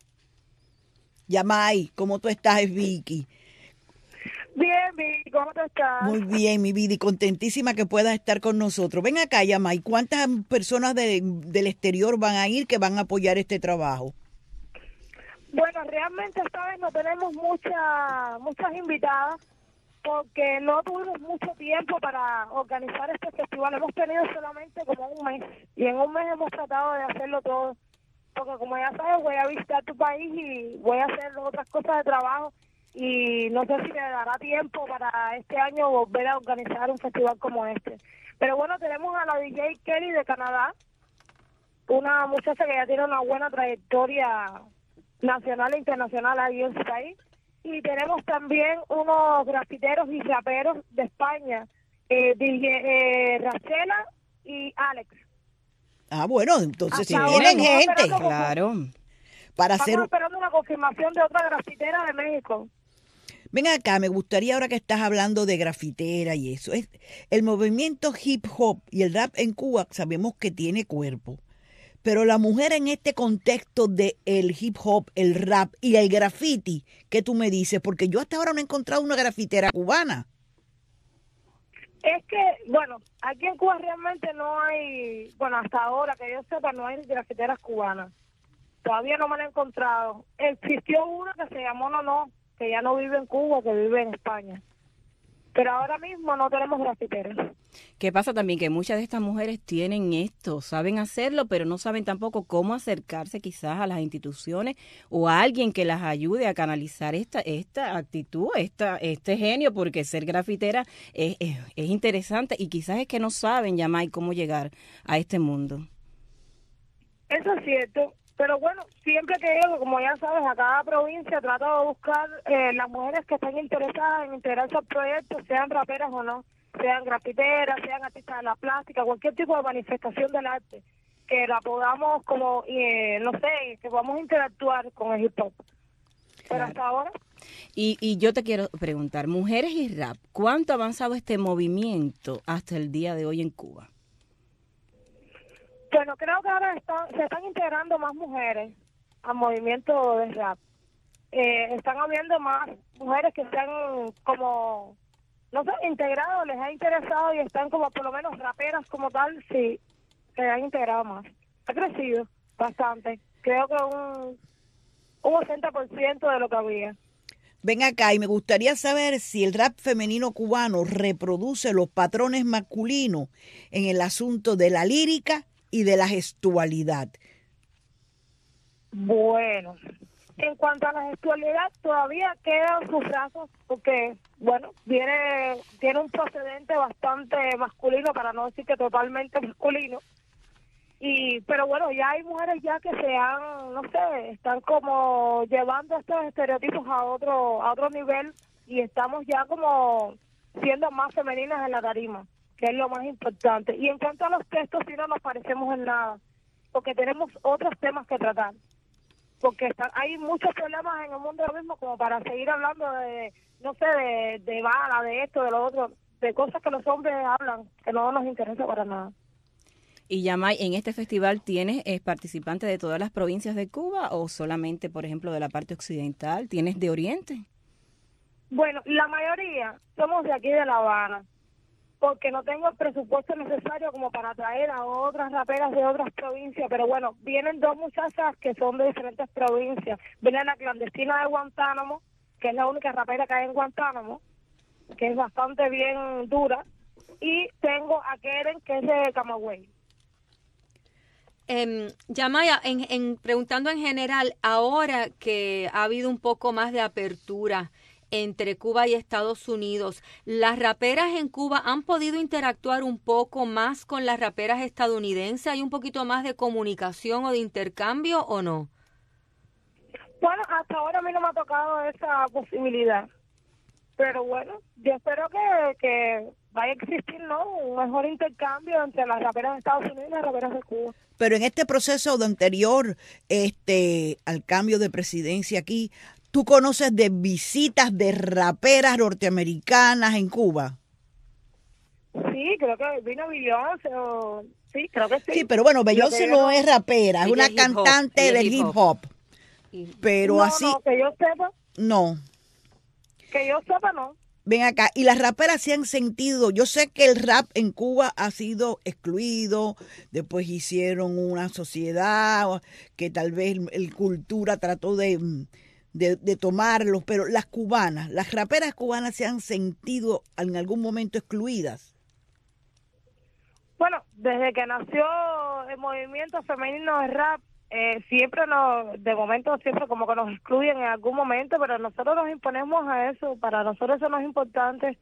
Speaker 6: Yamai, ¿cómo tú estás? Es Vicky.
Speaker 8: Bien, Vicky, ¿cómo tú estás?
Speaker 6: Muy bien, mi vida, y contentísima que puedas estar con nosotros. Ven acá, Yamai, ¿cuántas personas del exterior van a ir que van a apoyar este trabajo?
Speaker 8: Bueno, realmente esta vez no tenemos muchas invitadas, porque no tuvimos mucho tiempo para organizar este festival. Hemos tenido solamente como un mes, y en un mes hemos tratado de hacerlo todo, porque como ya sabes, voy a visitar tu país y voy a hacer otras cosas de trabajo, y no sé si me dará tiempo para este año volver a organizar un festival como este. Pero bueno, tenemos a la DJ Kelly de Canadá, una muchacha que ya tiene una buena trayectoria nacional e internacional ahí en su país. Y tenemos también unos grafiteros y raperos de España, DJ Rachela y Alex.
Speaker 6: Ah, bueno, entonces si
Speaker 8: Hasta
Speaker 6: vienen
Speaker 8: ahora,
Speaker 6: gente,
Speaker 8: estamos
Speaker 6: claro, para hacer...
Speaker 8: Estamos esperando una confirmación de otra grafitera de México.
Speaker 6: Ven acá, me gustaría ahora que estás hablando de grafitera y eso, el movimiento hip hop y el rap en Cuba sabemos que tiene cuerpo. Pero la mujer en este contexto de el hip hop, el rap y el graffiti, ¿qué tú me dices? Porque yo hasta ahora no he encontrado una grafitera cubana.
Speaker 8: Es que, bueno, aquí en Cuba realmente no hay, bueno, hasta ahora que yo sepa, no hay grafiteras cubanas. Todavía no me la he encontrado. Existió una que se llamó No, que ya no vive en Cuba, que vive en España. pero ahora mismo no tenemos grafiteros.
Speaker 9: ¿Qué pasa también? Que muchas de estas mujeres tienen esto, saben hacerlo, pero no saben tampoco cómo acercarse quizás a las instituciones o a alguien que las ayude a canalizar esta actitud, este genio, porque ser grafitera es interesante y quizás es que no saben, Yamay, cómo llegar a este mundo.
Speaker 8: Eso es cierto, pero bueno, siempre que llego, como ya sabes, a cada provincia trato de buscar las mujeres que estén interesadas en integrarse al proyecto, sean raperas o no, sean grafiteras, sean artistas de la plástica, cualquier tipo de manifestación del arte, que la podamos como, no sé, que podamos interactuar con el hip hop. Pero hasta ahora...
Speaker 9: Y yo te quiero preguntar, mujeres y rap, ¿cuánto ha avanzado este movimiento hasta el día de hoy en Cuba?
Speaker 8: Bueno, creo que ahora se están integrando más mujeres al movimiento de rap. Están habiendo más mujeres que están como... no sé, integrados, les ha interesado y están como por lo menos raperas como tal, sí, se han integrado más. Ha crecido bastante, creo que un 80% de lo que había.
Speaker 6: Ven acá, y me gustaría saber si el rap femenino cubano reproduce los patrones masculinos en el asunto de la lírica y de la gestualidad.
Speaker 8: Bueno, en cuanto a la gestualidad, todavía quedan sus rasgos porque, bueno, tiene un procedente bastante masculino, para no decir que totalmente masculino. Pero bueno, ya hay mujeres ya que no sé, están como llevando estos estereotipos a otro nivel y estamos ya como siendo más femeninas en la tarima, que es lo más importante. Y en cuanto a los textos, sí no nos parecemos en nada, porque tenemos otros temas que tratar. Porque hay muchos problemas en el mundo ahora mismo como para seguir hablando de, no sé, de bala, de esto, de lo otro, de cosas que los hombres hablan, que no nos interesa para nada.
Speaker 9: Y Yamay, ¿en este festival tienes participantes de todas las provincias de Cuba o solamente, por ejemplo, de la parte occidental? ¿Tienes de Oriente?
Speaker 8: Bueno, la mayoría somos de aquí de La Habana, porque no tengo el presupuesto necesario como para traer a otras raperas de otras provincias, pero bueno, vienen dos muchachas que son de diferentes provincias. Viene la clandestina de Guantánamo, que es la única rapera que hay en Guantánamo, que es bastante bien dura, y tengo a Keren, que es de Camagüey.
Speaker 4: Yamaya, preguntando en general, ahora que ha habido un poco más de apertura entre Cuba y Estados Unidos, ¿las raperas en Cuba han podido interactuar un poco más con las raperas estadounidenses? ¿Hay un poquito más de comunicación o de intercambio o no?
Speaker 8: Bueno, hasta ahora a mí no me ha tocado esa posibilidad. Pero bueno, yo espero que vaya a existir, ¿no?, un mejor intercambio entre las raperas de Estados Unidos y las raperas de Cuba.
Speaker 6: Pero en este proceso de anterior al cambio de presidencia aquí, ¿tú conoces de visitas de raperas norteamericanas en Cuba?
Speaker 8: Sí, creo que vino Beyoncé, sí, creo que sí.
Speaker 6: Sí, pero bueno, Beyoncé no es rapera, es una cantante del hip hop. Pero
Speaker 8: no,
Speaker 6: así...
Speaker 8: No, que yo sepa.
Speaker 6: No.
Speaker 8: Que yo sepa, no.
Speaker 6: Ven acá, y las raperas se han sentido, yo sé que el rap en Cuba ha sido excluido, después hicieron una sociedad que tal vez el cultura trató de tomarlos, pero las raperas cubanas se han sentido en algún momento excluidas.
Speaker 8: Bueno, desde que nació el movimiento femenino de rap, siempre de momento siempre como que nos excluyen en algún momento, pero nosotros nos imponemos a eso, para nosotros eso no es importante.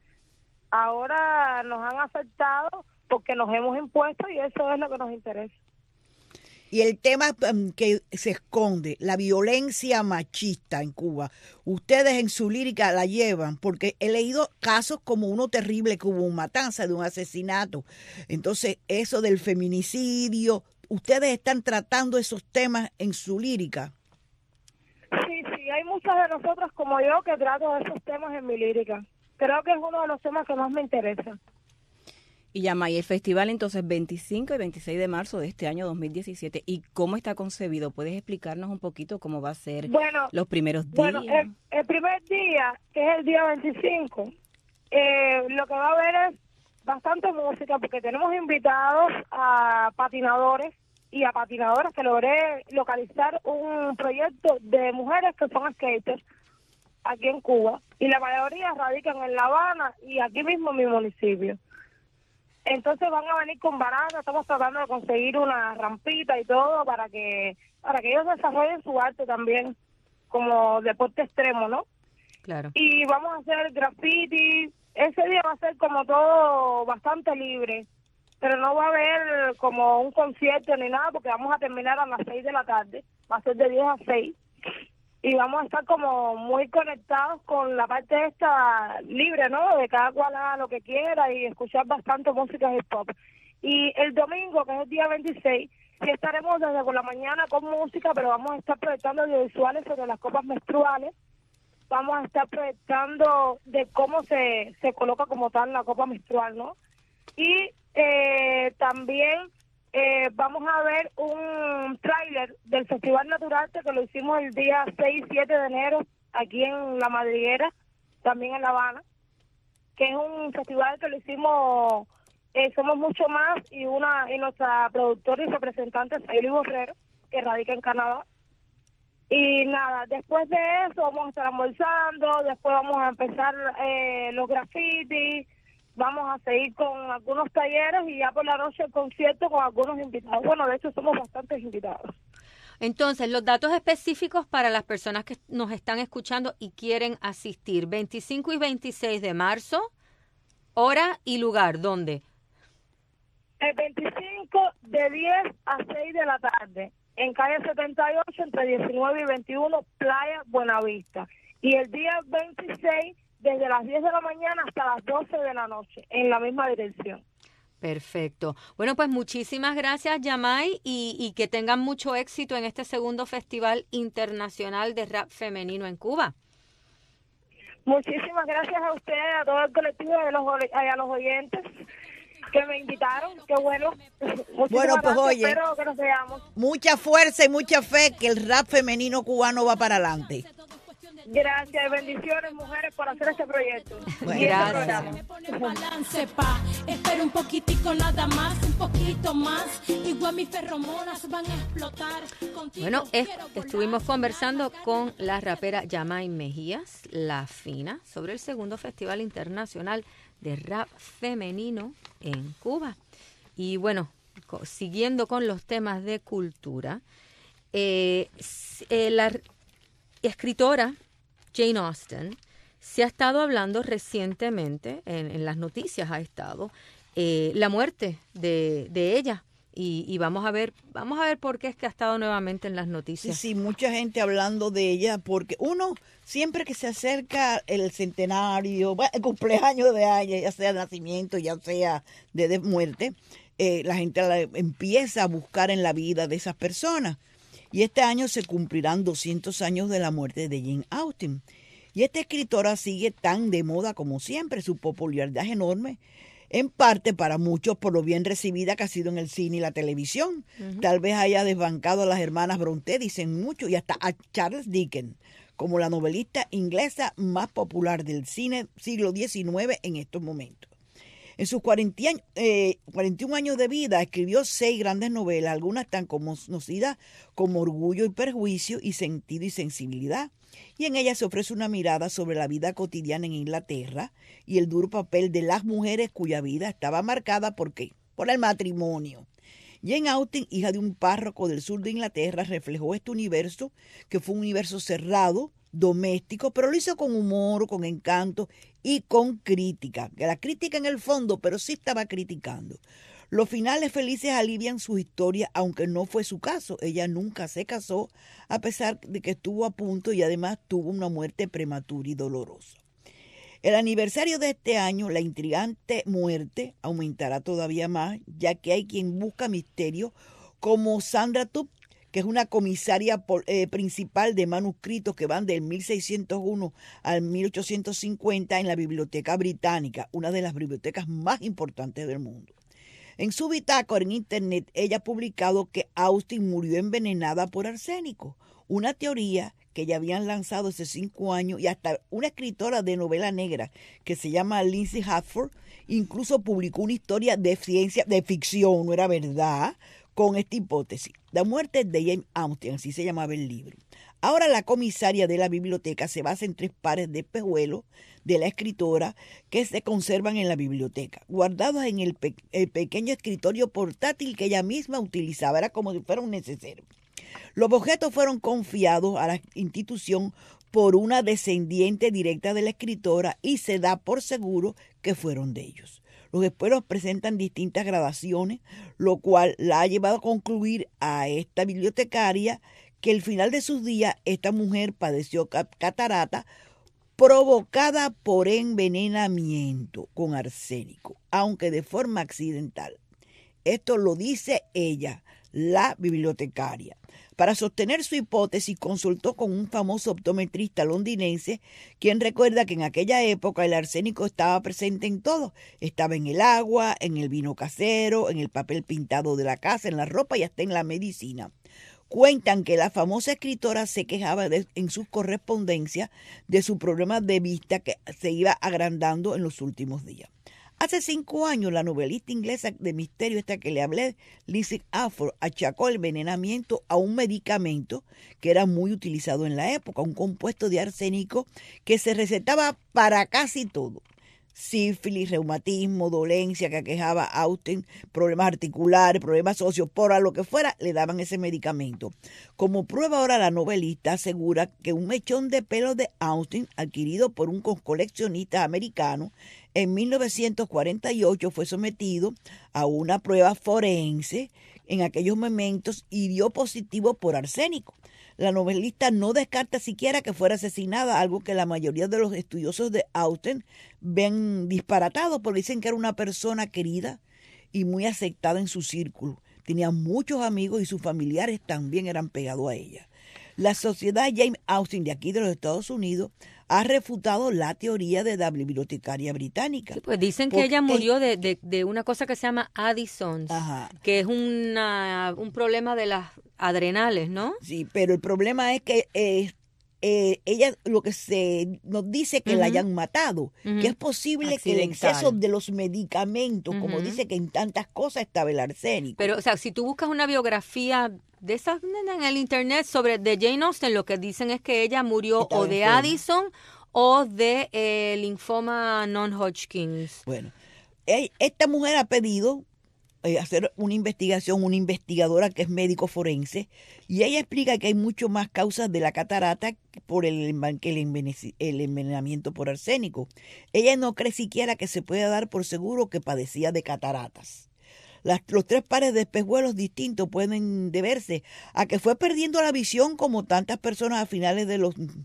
Speaker 8: Ahora nos han aceptado porque nos hemos impuesto y eso es lo que nos interesa.
Speaker 6: Y el tema que se esconde, la violencia machista en Cuba, ustedes en su lírica la llevan, porque he leído casos como uno terrible, que hubo una matanza de un asesinato. Entonces, eso del feminicidio, ¿ustedes están tratando esos temas en su lírica?
Speaker 8: Sí, hay muchas de nosotras como yo que trato de esos temas en mi lírica. Creo que es uno de los temas que más me interesa.
Speaker 9: Y Yamay, el festival entonces 25 y 26 de marzo de este año 2017, ¿y cómo está concebido? ¿Puedes explicarnos un poquito cómo va a ser los primeros días?
Speaker 8: Bueno, el primer día, que es el día 25, lo que va a haber es bastante música, porque tenemos invitados a patinadores y a patinadoras, que logré localizar un proyecto de mujeres que son skaters aquí en Cuba. y la mayoría radican en La Habana y aquí mismo en mi municipio. Entonces van a venir con baratas, estamos tratando de conseguir una rampita y todo para que ellos desarrollen su arte también como deporte extremo, ¿no?
Speaker 4: Claro.
Speaker 8: Y vamos a hacer graffiti. Ese día va a ser como todo bastante libre, pero no va a haber como un concierto ni nada porque vamos a terminar a las 6 de la tarde, va a ser de 10 a 6. Y vamos a estar como muy conectados con la parte esta libre, ¿no? De cada cual haga lo que quiera y escuchar bastante música hip hop. Y el domingo, que es el día 26, sí estaremos desde por la mañana con música, pero vamos a estar proyectando audiovisuales sobre las copas menstruales. Vamos a estar proyectando de cómo se coloca como tal la copa menstrual, ¿no? Y también vamos a ver un tráiler del Festival Naturarte que lo hicimos el día 6 y 7 de enero aquí en La Madriguera, también en La Habana, que es un festival que lo hicimos Somos Mucho Más y nuestra productora y representante Sayeli Borrero, que radica en Canadá. Y nada, después de eso vamos a estar almorzando, después vamos a empezar los grafitis, vamos a seguir con algunos talleres y ya por la noche el concierto con algunos invitados. Bueno, de hecho somos bastantes invitados.
Speaker 4: Entonces, los datos específicos para las personas que nos están escuchando y quieren asistir, 25 y 26 de marzo, hora y lugar, ¿dónde?
Speaker 8: El 25 de 10 a 6 de la tarde, en calle 78, entre 19 y 21, Playa Buenavista. Y el día 26, desde las 10 de la mañana hasta las 12 de la noche, en la misma dirección.
Speaker 4: Perfecto. Bueno, pues muchísimas gracias, Yamai, y que tengan mucho éxito en este segundo Festival Internacional de Rap Femenino en Cuba.
Speaker 8: Muchísimas gracias a ustedes, a todo el colectivo y a los oyentes que me invitaron. Qué bueno.
Speaker 6: Bueno, pues oye,
Speaker 8: espero que nos veamos.
Speaker 6: Mucha fuerza y mucha fe que el rap femenino cubano va para adelante.
Speaker 8: Gracias y bendiciones, mujeres, por hacer este proyecto.
Speaker 6: Bueno,
Speaker 4: gracias.
Speaker 7: Me pone balance, espera un poquitico nada más, un poquito más. Igual mis ferromonas van a explotar. Contigo
Speaker 4: Bueno, estuvimos conversando con la rapera Yamai Mejías, La Fina, sobre el segundo Festival Internacional de Rap Femenino en Cuba. Y bueno, siguiendo con los temas de cultura, la escritora Jane Austen se ha estado hablando recientemente, en las noticias ha estado, la muerte de ella. Y vamos a ver por qué es que ha estado nuevamente en las noticias.
Speaker 6: Sí, mucha gente hablando de ella, porque uno, siempre que se acerca el centenario, el cumpleaños de ella, ya sea de nacimiento, ya sea de muerte, la gente empieza a buscar en la vida de esas personas. Y este año se cumplirán 200 años de la muerte de Jane Austen. Y esta escritora sigue tan de moda como siempre, su popularidad es enorme, en parte para muchos por lo bien recibida que ha sido en el cine y la televisión. Uh-huh. Tal vez haya desbancado a las hermanas Brontë, dicen mucho, y hasta a Charles Dickens, como la novelista inglesa más popular del cine siglo XIX en estos momentos. En sus 41 años de vida escribió 6 grandes novelas, algunas tan conocidas como Orgullo y Perjuicio y Sentido y Sensibilidad. Y en ella se ofrece una mirada sobre la vida cotidiana en Inglaterra y el duro papel de las mujeres cuya vida estaba marcada por el matrimonio. Jane Austen, hija de un párroco del sur de Inglaterra, reflejó este universo, que fue un universo cerrado, doméstico, pero lo hizo con humor, con encanto y con crítica. La crítica en el fondo, pero sí estaba criticando. Los finales felices alivian su historia, aunque no fue su caso. Ella nunca se casó, a pesar de que estuvo a punto y además tuvo una muerte prematura y dolorosa. El aniversario de este año, la intrigante muerte, aumentará todavía más, ya que hay quien busca misterio, como Sandra Tubb, que es una comisaria principal de manuscritos que van del 1601 al 1850 en la Biblioteca Británica, una de las bibliotecas más importantes del mundo. En su bitácora en internet, ella ha publicado que Austen murió envenenada por arsénico, una teoría que ya habían lanzado hace 5 años, y hasta una escritora de novela negra que se llama Lindsay Hartford incluso publicó una historia de ciencia, de ficción, no era verdad, con esta hipótesis. La muerte de Jane Austen, así se llamaba el libro. Ahora la comisaria de la biblioteca se basa en 3 pares de espejuelos de la escritora que se conservan en la biblioteca, guardados en el pequeño escritorio portátil que ella misma utilizaba. Era como si fuera un neceser. Los objetos fueron confiados a la institución por una descendiente directa de la escritora y se da por seguro que fueron de ellos. Los espejuelos presentan distintas gradaciones, lo cual la ha llevado a concluir a esta bibliotecaria que al final de sus días esta mujer padeció catarata provocada por envenenamiento con arsénico, aunque de forma accidental. Esto lo dice ella, la bibliotecaria. Para sostener su hipótesis consultó con un famoso optometrista londinense, quien recuerda que en aquella época el arsénico estaba presente en todo. Estaba en el agua, en el vino casero, en el papel pintado de la casa, en la ropa y hasta en la medicina. Cuentan que la famosa escritora se quejaba en sus correspondencias de su problema de vista que se iba agrandando en los últimos días. Hace 5 años, la novelista inglesa de misterio esta que le hablé, Lizzie Afford, achacó el envenenamiento a un medicamento que era muy utilizado en la época, un compuesto de arsénico que se recetaba para casi todo. Sífilis, reumatismo, dolencia que aquejaba a Austen, problemas articulares, problemas osteoporas, lo que fuera, le daban ese medicamento. Como prueba ahora la novelista asegura que un mechón de pelo de Austen, adquirido por un coleccionista americano, en 1948 fue sometido a una prueba forense en aquellos momentos y dio positivo por arsénico. La novelista no descarta siquiera que fuera asesinada, algo que la mayoría de los estudiosos de Austen ven disparatado, porque dicen que era una persona querida y muy aceptada en su círculo. Tenía muchos amigos y sus familiares también eran pegados a ella. La Sociedad Jane Austen de aquí de los Estados Unidos ha refutado la teoría de la bibliotecaria británica.
Speaker 4: Sí, pues dicen que ella murió de una cosa que se llama Addison's, que es un problema de las adrenales, ¿no?
Speaker 6: Sí, pero el problema es que ella lo que se nos dice que la hayan matado, que es posible que el exceso de los medicamentos, como dice que en tantas cosas estaba el arsénico.
Speaker 4: Pero, o sea, si tú buscas una biografía de esas en el internet de Jane Austen, lo que dicen es que ella murió o de Addison o de linfoma non-Hodgkins.
Speaker 6: Bueno, esta mujer ha pedido hacer una investigación, una investigadora que es médico forense, y ella explica que hay mucho más causas de la catarata por el envenenamiento por arsénico. Ella no cree siquiera que se pueda dar por seguro que padecía de cataratas. Los 3 pares de espejuelos distintos pueden deberse a que fue perdiendo la visión como tantas personas a finales de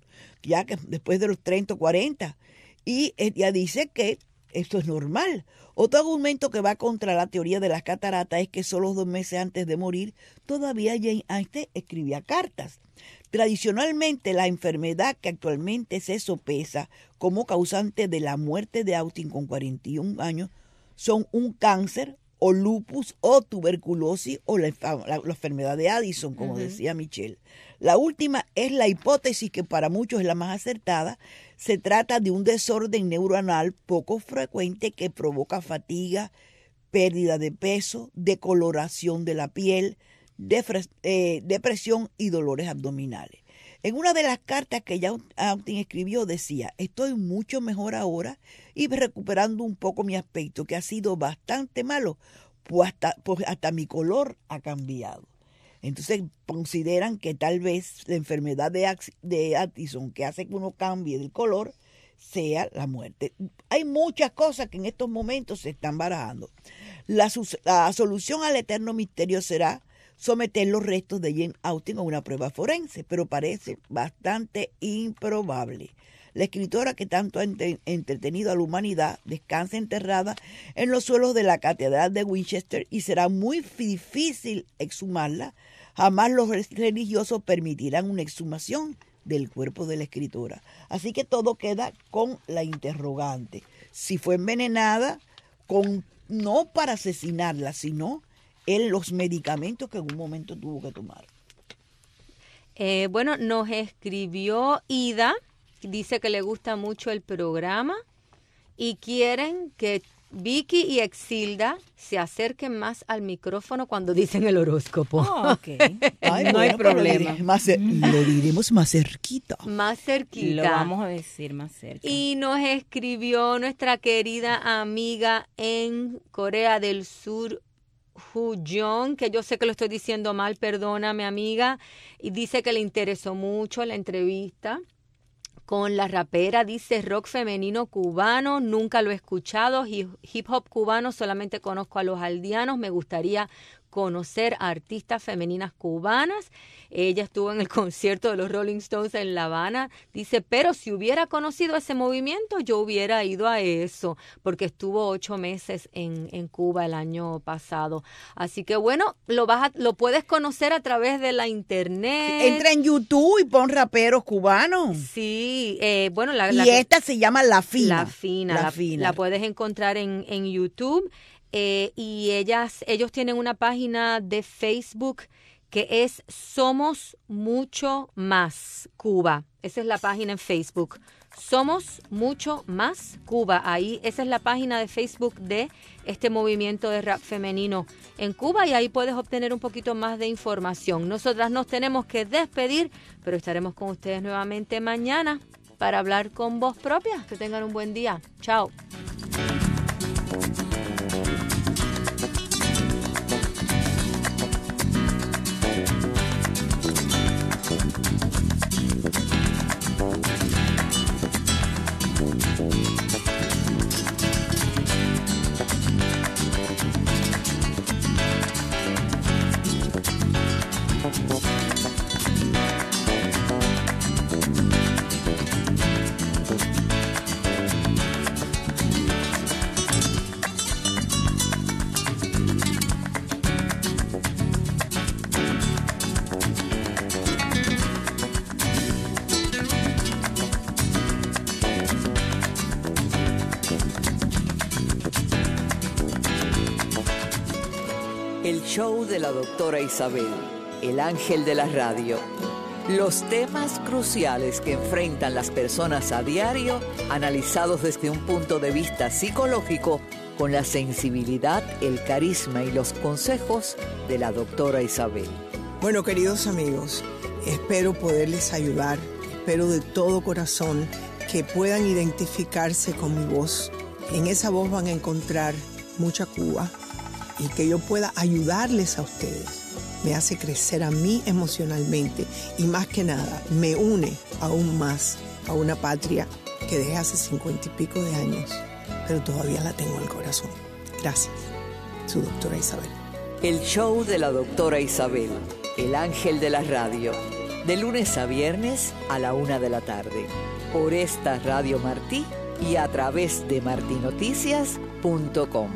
Speaker 6: después de los 30 o 40. Y ella dice que esto es normal. Otro argumento que va contra la teoría de las cataratas es que solo 2 meses antes de morir, todavía Jane Austen escribía cartas. Tradicionalmente, la enfermedad que actualmente se sopesa como causante de la muerte de Austen con 41 años son un cáncer, o lupus, o tuberculosis, o la enfermedad de Addison, como decía Michelle. La última es la hipótesis que para muchos es la más acertada. Se trata de un desorden neuronal poco frecuente que provoca fatiga, pérdida de peso, decoloración de la piel, depresión y dolores abdominales. En una de las cartas que Austen escribió decía: estoy mucho mejor ahora y recuperando un poco mi aspecto, que ha sido bastante malo, pues hasta mi color ha cambiado. Entonces consideran que tal vez la enfermedad de Addison, que hace que uno cambie de color, sea la muerte. Hay muchas cosas que en estos momentos se están barajando. La solución al eterno misterio será someter los restos de Jane Austen a una prueba forense, pero parece bastante improbable. La escritora que tanto ha entretenido a la humanidad descansa enterrada en los suelos de la Catedral de Winchester y será muy difícil exhumarla. Jamás los religiosos permitirán una exhumación del cuerpo de la escritora. Así que todo queda con la interrogante. Si fue envenenada, no para asesinarla, sino en los medicamentos que en un momento tuvo que tomar.
Speaker 4: Bueno, nos escribió Ida, dice que le gusta mucho el programa y quieren que Vicky y Exilda se acerquen más al micrófono cuando dicen el horóscopo.
Speaker 9: Oh, ok.
Speaker 6: Ay,
Speaker 9: no hay problema.
Speaker 6: Lo diremos más cerquita.
Speaker 4: Más cerquita.
Speaker 9: Lo vamos a decir más cerca.
Speaker 4: Y nos escribió nuestra querida amiga en Corea del Sur, Jung, que yo sé que lo estoy diciendo mal, perdóname amiga, y dice que le interesó mucho la entrevista con la rapera, dice rock femenino cubano, nunca lo he escuchado, hip hop cubano, solamente conozco a los aldeanos, me gustaría conocer a artistas femeninas cubanas. Ella estuvo en el concierto de los Rolling Stones en La Habana. Dice, pero si hubiera conocido ese movimiento, yo hubiera ido a eso, porque estuvo 8 meses en Cuba el año pasado. Así que bueno, lo puedes conocer a través de la internet.
Speaker 6: Entra en YouTube y pon raperos cubanos.
Speaker 4: Sí, bueno.
Speaker 6: Esta se llama La Fina.
Speaker 4: La Fina. La puedes encontrar en YouTube. Y ellos tienen una página de Facebook que es Somos Mucho Más Cuba. Esa es la página en Facebook. Somos Mucho Más Cuba. Ahí, esa es la página de Facebook de este movimiento de rap femenino en Cuba y ahí puedes obtener un poquito más de información. Nosotras nos tenemos que despedir, pero estaremos con ustedes nuevamente mañana para hablar con voz propia. Que tengan un buen día. Chao.
Speaker 5: El show de la doctora Isabel, el ángel de la radio. Los temas cruciales que enfrentan las personas a diario, analizados desde un punto de vista psicológico, con la sensibilidad, el carisma y los consejos de la doctora Isabel.
Speaker 10: Bueno, queridos amigos, espero poderles ayudar, espero de todo corazón que puedan identificarse con mi voz. En esa voz van a encontrar mucha Cuba y que yo pueda ayudarles a ustedes. Me hace crecer a mí emocionalmente y más que nada me une aún más a una patria que dejé hace 50 y pico de años, pero todavía la tengo en el corazón. Gracias, su doctora Isabel.
Speaker 5: El show de la doctora Isabel, el ángel de la radio, de lunes a viernes a la 1 de la tarde, por esta Radio Martí y a través de martinoticias.com.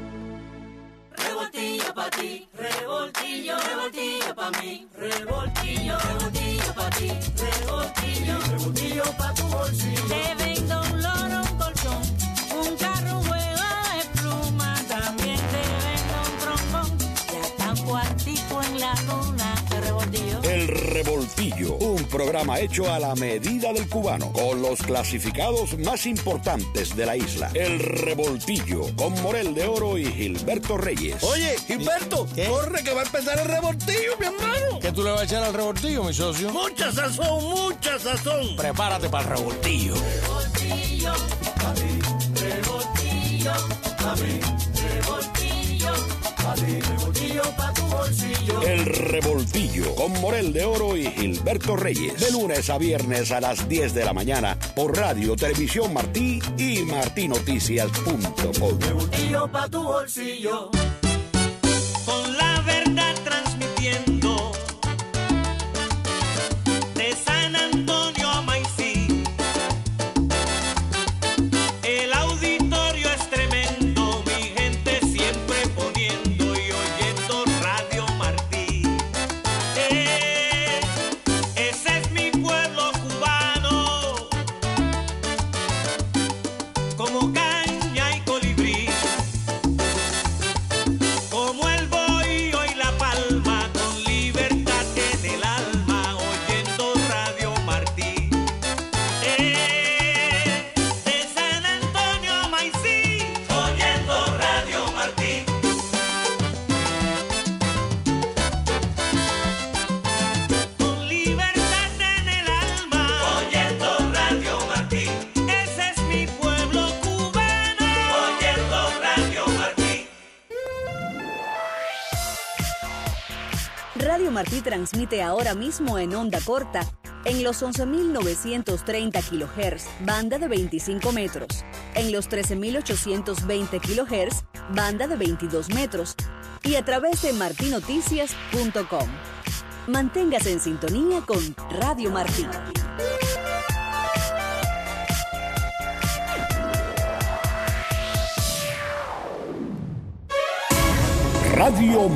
Speaker 11: Revoltillo pa' ti, revoltillo, revoltillo pa' mí, revoltillo, revoltillo pa' ti, revoltillo, revoltillo pa' tu bolsillo. Te vendo un loro, un colchón, un carro, un juego de pluma, también te vendo un trombón, y hasta un cuartico en la luna, de revoltillo.
Speaker 1: El Revoltillo, un programa hecho a la medida del cubano, con los clasificados más importantes de la isla. El Revoltillo, con Morel de Oro y Gilberto Reyes.
Speaker 12: Oye, Gilberto, corre que va a empezar el revoltillo, mi hermano.
Speaker 21: ¿Qué tú le vas a echar al revoltillo, mi socio?
Speaker 12: Mucha sazón, mucha sazón.
Speaker 21: Prepárate para el revoltillo.
Speaker 11: Revoltillo, pa' mí, revoltillo, pa' mí, revoltillo, pa' mí, revoltillo pa' tu bolsillo.
Speaker 1: El Revoltillo, con Morel de Oro y Gilberto Reyes. De lunes a viernes a las 10 de la mañana por Radio Televisión Martí y martinoticias.com.
Speaker 11: Revoltillo pa' tu bolsillo.
Speaker 13: Con la verdad transmitiendo de San Antonio a Maicí. El auditorio es tremendo, mi gente siempre poniendo y oyendo Radio Martí. Ese es mi pueblo cubano, como caña y colibrí.
Speaker 14: Radio Martí transmite ahora mismo en onda corta en los 11.930 kHz, banda de 25 metros, en los 13.820 kHz, banda de 22 metros, y a través de martinoticias.com. Manténgase en sintonía con Radio Martí.
Speaker 1: Radio